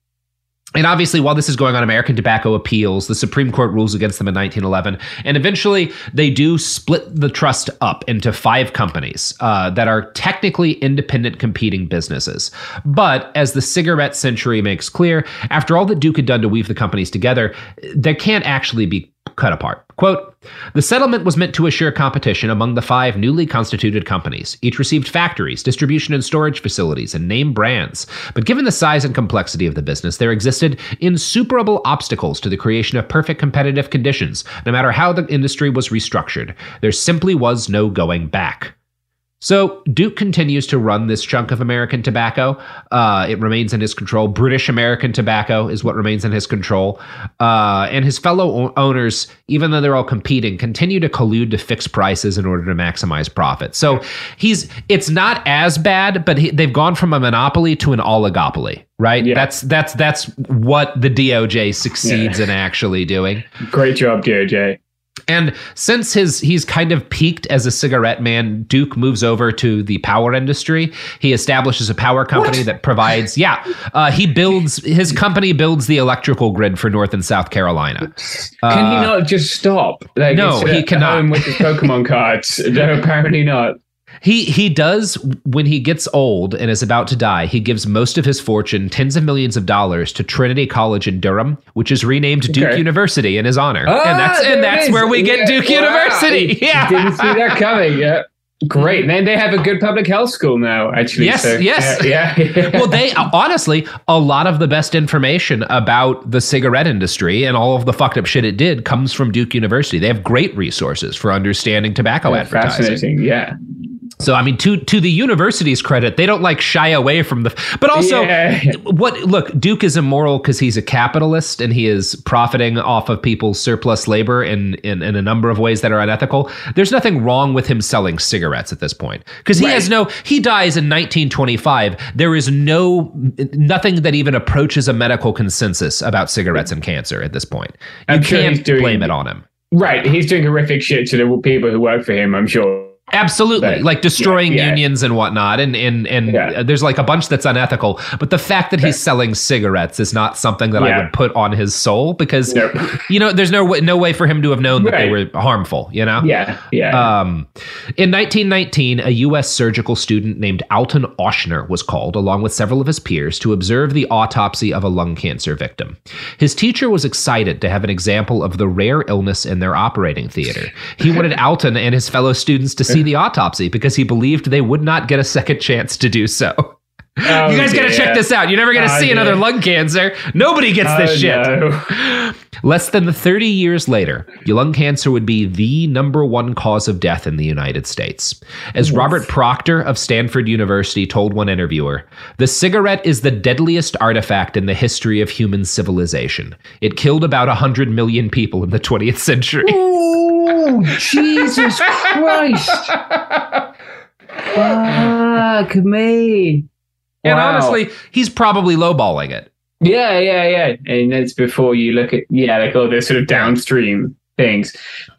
And obviously, while this is going on, American Tobacco appeals. The Supreme Court rules against them in nineteen eleven. And eventually, they do split the trust up into five companies uh, that are technically independent competing businesses. But as the cigarette century makes clear, after all that Duke had done to weave the companies together, they can't actually be cut apart. Quote, the settlement was meant to assure competition among the five newly constituted companies. Each received factories, distribution and storage facilities, and name brands. But given the size and complexity of the business, there existed insuperable obstacles to the creation of perfect competitive conditions, no matter how the industry was restructured. There simply was no going back. So Duke continues to run this chunk of American tobacco. Uh, it remains in his control. British American tobacco is what remains in his control. Uh, and his fellow o- owners, even though they're all competing, continue to collude to fix prices in order to maximize profit. So he's it's not as bad, but he, they've gone from a monopoly to an oligopoly, right? Yeah. That's that's that's what the D O J succeeds Yeah. in actually doing. Great job, D O J. And since his he's kind of peaked as a cigarette man, Duke moves over to the power industry. He establishes a power company what? that provides, yeah, uh, he builds, his company builds the electrical grid for North and South Carolina. Uh, Can he not just stop? Like, no, he cannot. With his Pokemon cards. No, apparently not. He he does, when he gets old and is about to die, he gives most of his fortune, tens of millions of dollars, to Trinity College in Durham, which is renamed Duke okay. University in his honor. Ah, and that's and that's where we get yeah. Duke wow. University. Yeah. Didn't see that coming. Yeah. Great. Man, they have a good public health school now, actually. Yes, so, yes. Yeah, yeah. Well, they, honestly, a lot of the best information about the cigarette industry and all of the fucked up shit it did comes from Duke University. They have great resources for understanding tobacco yeah, advertising. Fascinating, yeah. So, I mean, to to the university's credit, they don't like shy away from the, but also yeah. what, look, Duke is immoral because he's a capitalist and he is profiting off of people's surplus labor in, in, in a number of ways that are unethical. There's nothing wrong with him selling cigarettes at this point because he right. has no, he dies in nineteen twenty-five. There is no, nothing that even approaches a medical consensus about cigarettes and cancer at this point. You I'm sure can't he's doing, blame it on him. Right. He's doing horrific shit to the people who work for him, I'm sure. Absolutely. But, like destroying yeah, yeah. unions and whatnot. And, and, and yeah. there's like a bunch that's unethical. But the fact that he's selling cigarettes is not something that yeah. I would put on his soul because, nope. you know, there's no way, no way for him to have known that right. they were harmful, you know? Yeah. Yeah. Um, in nineteen nineteen, a U S surgical student named Alton Ochsner was called, along with several of his peers, to observe the autopsy of a lung cancer victim. His teacher was excited to have an example of the rare illness in their operating theater. He wanted Alton and his fellow students to see the autopsy because he believed they would not get a second chance to do so. Oh, you guys got to check this out. You're never going to oh, see dear. another lung cancer. Nobody gets this oh, shit. No. Less than thirty years later, lung cancer would be the number one cause of death in the United States. As yes. Robert Proctor of Stanford University told one interviewer, the cigarette is the deadliest artifact in the history of human civilization. It killed about one hundred million people in the twentieth century. Oh, Jesus Christ. Fuck me. And wow. honestly, he's probably lowballing it. Yeah, yeah, yeah. And that's before you look at, yeah, like all the sort of downstream things.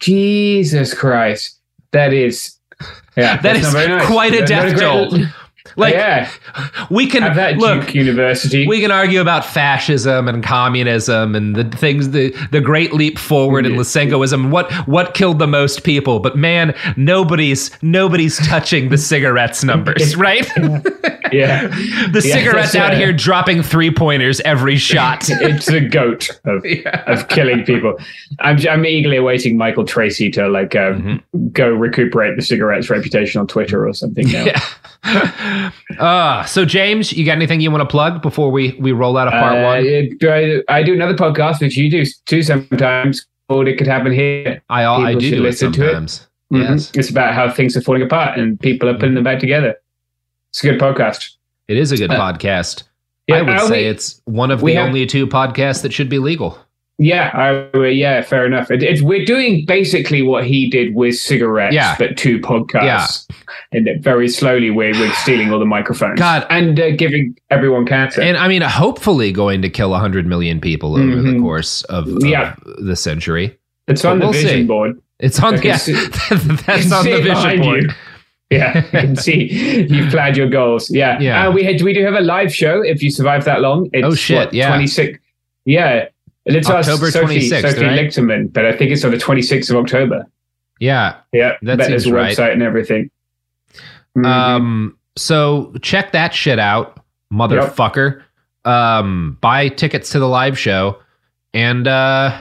Jesus Christ. That is, yeah. That is nice. Quite a that's death toll. Like, yeah. we can have that look, Duke University. We can argue about fascism and communism and the things, the, the great leap forward and Lysenkoism. What what killed the most people? But man, nobody's nobody's touching the cigarettes numbers, right? Yeah, the yeah, cigarettes out uh, here dropping three pointers every shot. It's a goat of, yeah. of killing people. I'm I'm eagerly awaiting Michael Tracy to like uh, mm-hmm. go recuperate the cigarettes' reputation on Twitter or something now. Yeah. Uh, so James, you got anything you want to plug before we, we roll out of part uh, one? I, I do another podcast, which you do too sometimes, called It Could Happen Here. I, I do do it sometimes. It. Mm-hmm. Yes. It's about how things are falling apart and people are putting mm-hmm. them back together. It's a good podcast. It is a good uh, say yeah, I would uh, say we, it's one of the have, only two podcasts that should be legal. Yeah, I, yeah, fair enough. It, it's, we're doing basically what he did with cigarettes, yeah. but two podcasts. Yeah. And very slowly we're, we're stealing all the microphones. God. And uh, giving everyone cancer. And I mean, hopefully going to kill one hundred million people over mm-hmm. the course of, of yeah. the century. It's on but the we'll vision see. board. It's on, yeah, see, that's on the vision board. You. Yeah, you can see you've planned your goals. Yeah, yeah. Uh, we had, we do have a live show if you survive that long. It's, oh shit! What, yeah, twenty-six. Yeah, it's October twenty-sixth, Sophie right? Lichterman, but I think it's on the twenty-sixth of October. Yeah, yeah, that but seems there's a right. website and everything. Mm-hmm. Um, so check that shit out, motherfucker. Yep. Um, buy tickets to the live show, and uh,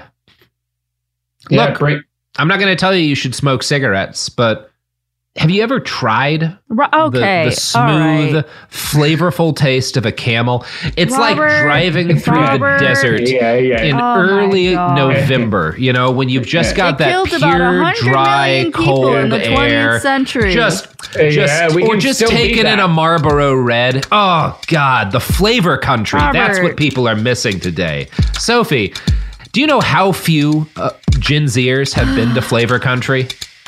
yeah, look, great. I'm not going to tell you you should smoke cigarettes, but have you ever tried okay, the, the smooth, right. flavorful taste of a Camel? It's Robert, like driving through Robert, the desert yeah, yeah. in oh early November, you know, when you've just got it that pure, dry, cold in the air. Century. Just, yeah, just or just taking in a Marlboro Red. Oh, God, the flavor country. Robert. That's what people are missing today. Sophie, do you know how few uh, Gen Zers have been to flavor country?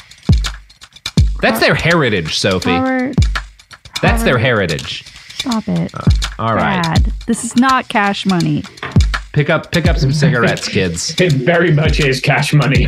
That's their heritage, Sophie. Robert, That's Robert, their heritage. Stop it. Uh, all right. Dad, this is not cash money. Pick up pick up some cigarettes, kids. It very much is cash money.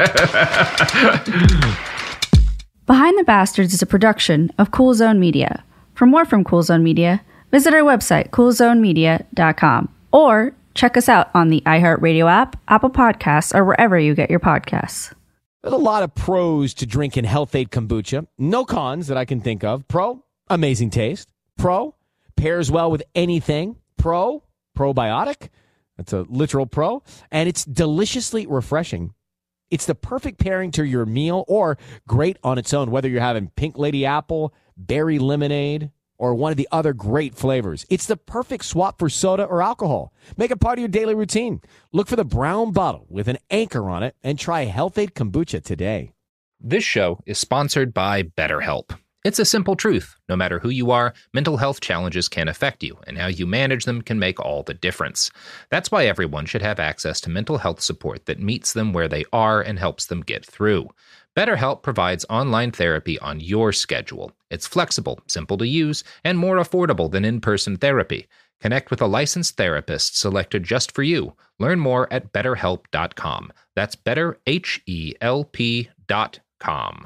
Behind the Bastards is a production of Cool Zone Media. For more from Cool Zone Media, visit our website, cool zone media dot com, or check us out on the iHeartRadio app, Apple Podcasts, or wherever you get your podcasts. There's a lot of pros to drinking Health Aid kombucha. No cons that I can think of. Pro, amazing taste. Pro, pairs well with anything. Pro, probiotic. That's a literal pro. And it's deliciously refreshing. It's the perfect pairing to your meal or great on its own, whether you're having pink lady apple, berry lemonade, or one of the other great flavors. It's the perfect swap for soda or alcohol. Make it part of your daily routine. Look for the brown bottle with an anchor on it and try Health Aid Kombucha today. This show is sponsored by BetterHelp. It's a simple truth. No matter who you are, mental health challenges can affect you, and how you manage them can make all the difference. That's why everyone should have access to mental health support that meets them where they are and helps them get through. BetterHelp provides online therapy on your schedule. It's flexible, simple to use, and more affordable than in-person therapy. Connect with a licensed therapist selected just for you. Learn more at better help dot com. That's better help dot com.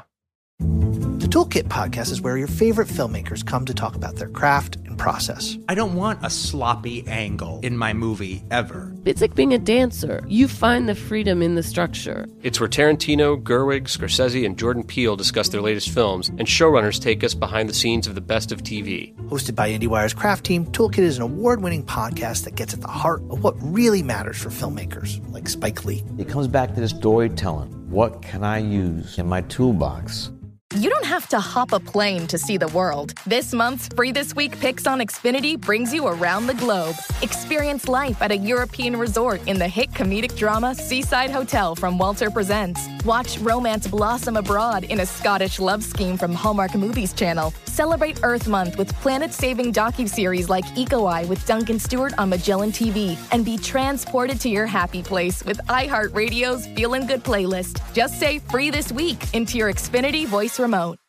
The Toolkit Podcast is where your favorite filmmakers come to talk about their craft and process. I don't want a sloppy angle in my movie ever. It's like being a dancer. You find the freedom in the structure. It's where Tarantino, Gerwig, Scorsese, and Jordan Peele discuss their latest films, and showrunners take us behind the scenes of the best of T V. Hosted by IndieWire's craft team, Toolkit is an award-winning podcast that gets at the heart of what really matters for filmmakers, like Spike Lee. It comes back to the storytelling. What can I use in my toolbox? You don't have to hop a plane to see the world. This month's Free This Week Picks on Xfinity brings you around the globe. Experience life at a European resort in the hit comedic drama Seaside Hotel from Walter Presents. Watch romance blossom abroad in a Scottish love scheme from Hallmark Movies Channel. Celebrate Earth Month with planet-saving docuseries like Eco Eye with Duncan Stewart on Magellan T V. And be transported to your happy place with iHeartRadio's Feelin' Good playlist. Just say Free This Week into your Xfinity voice remote.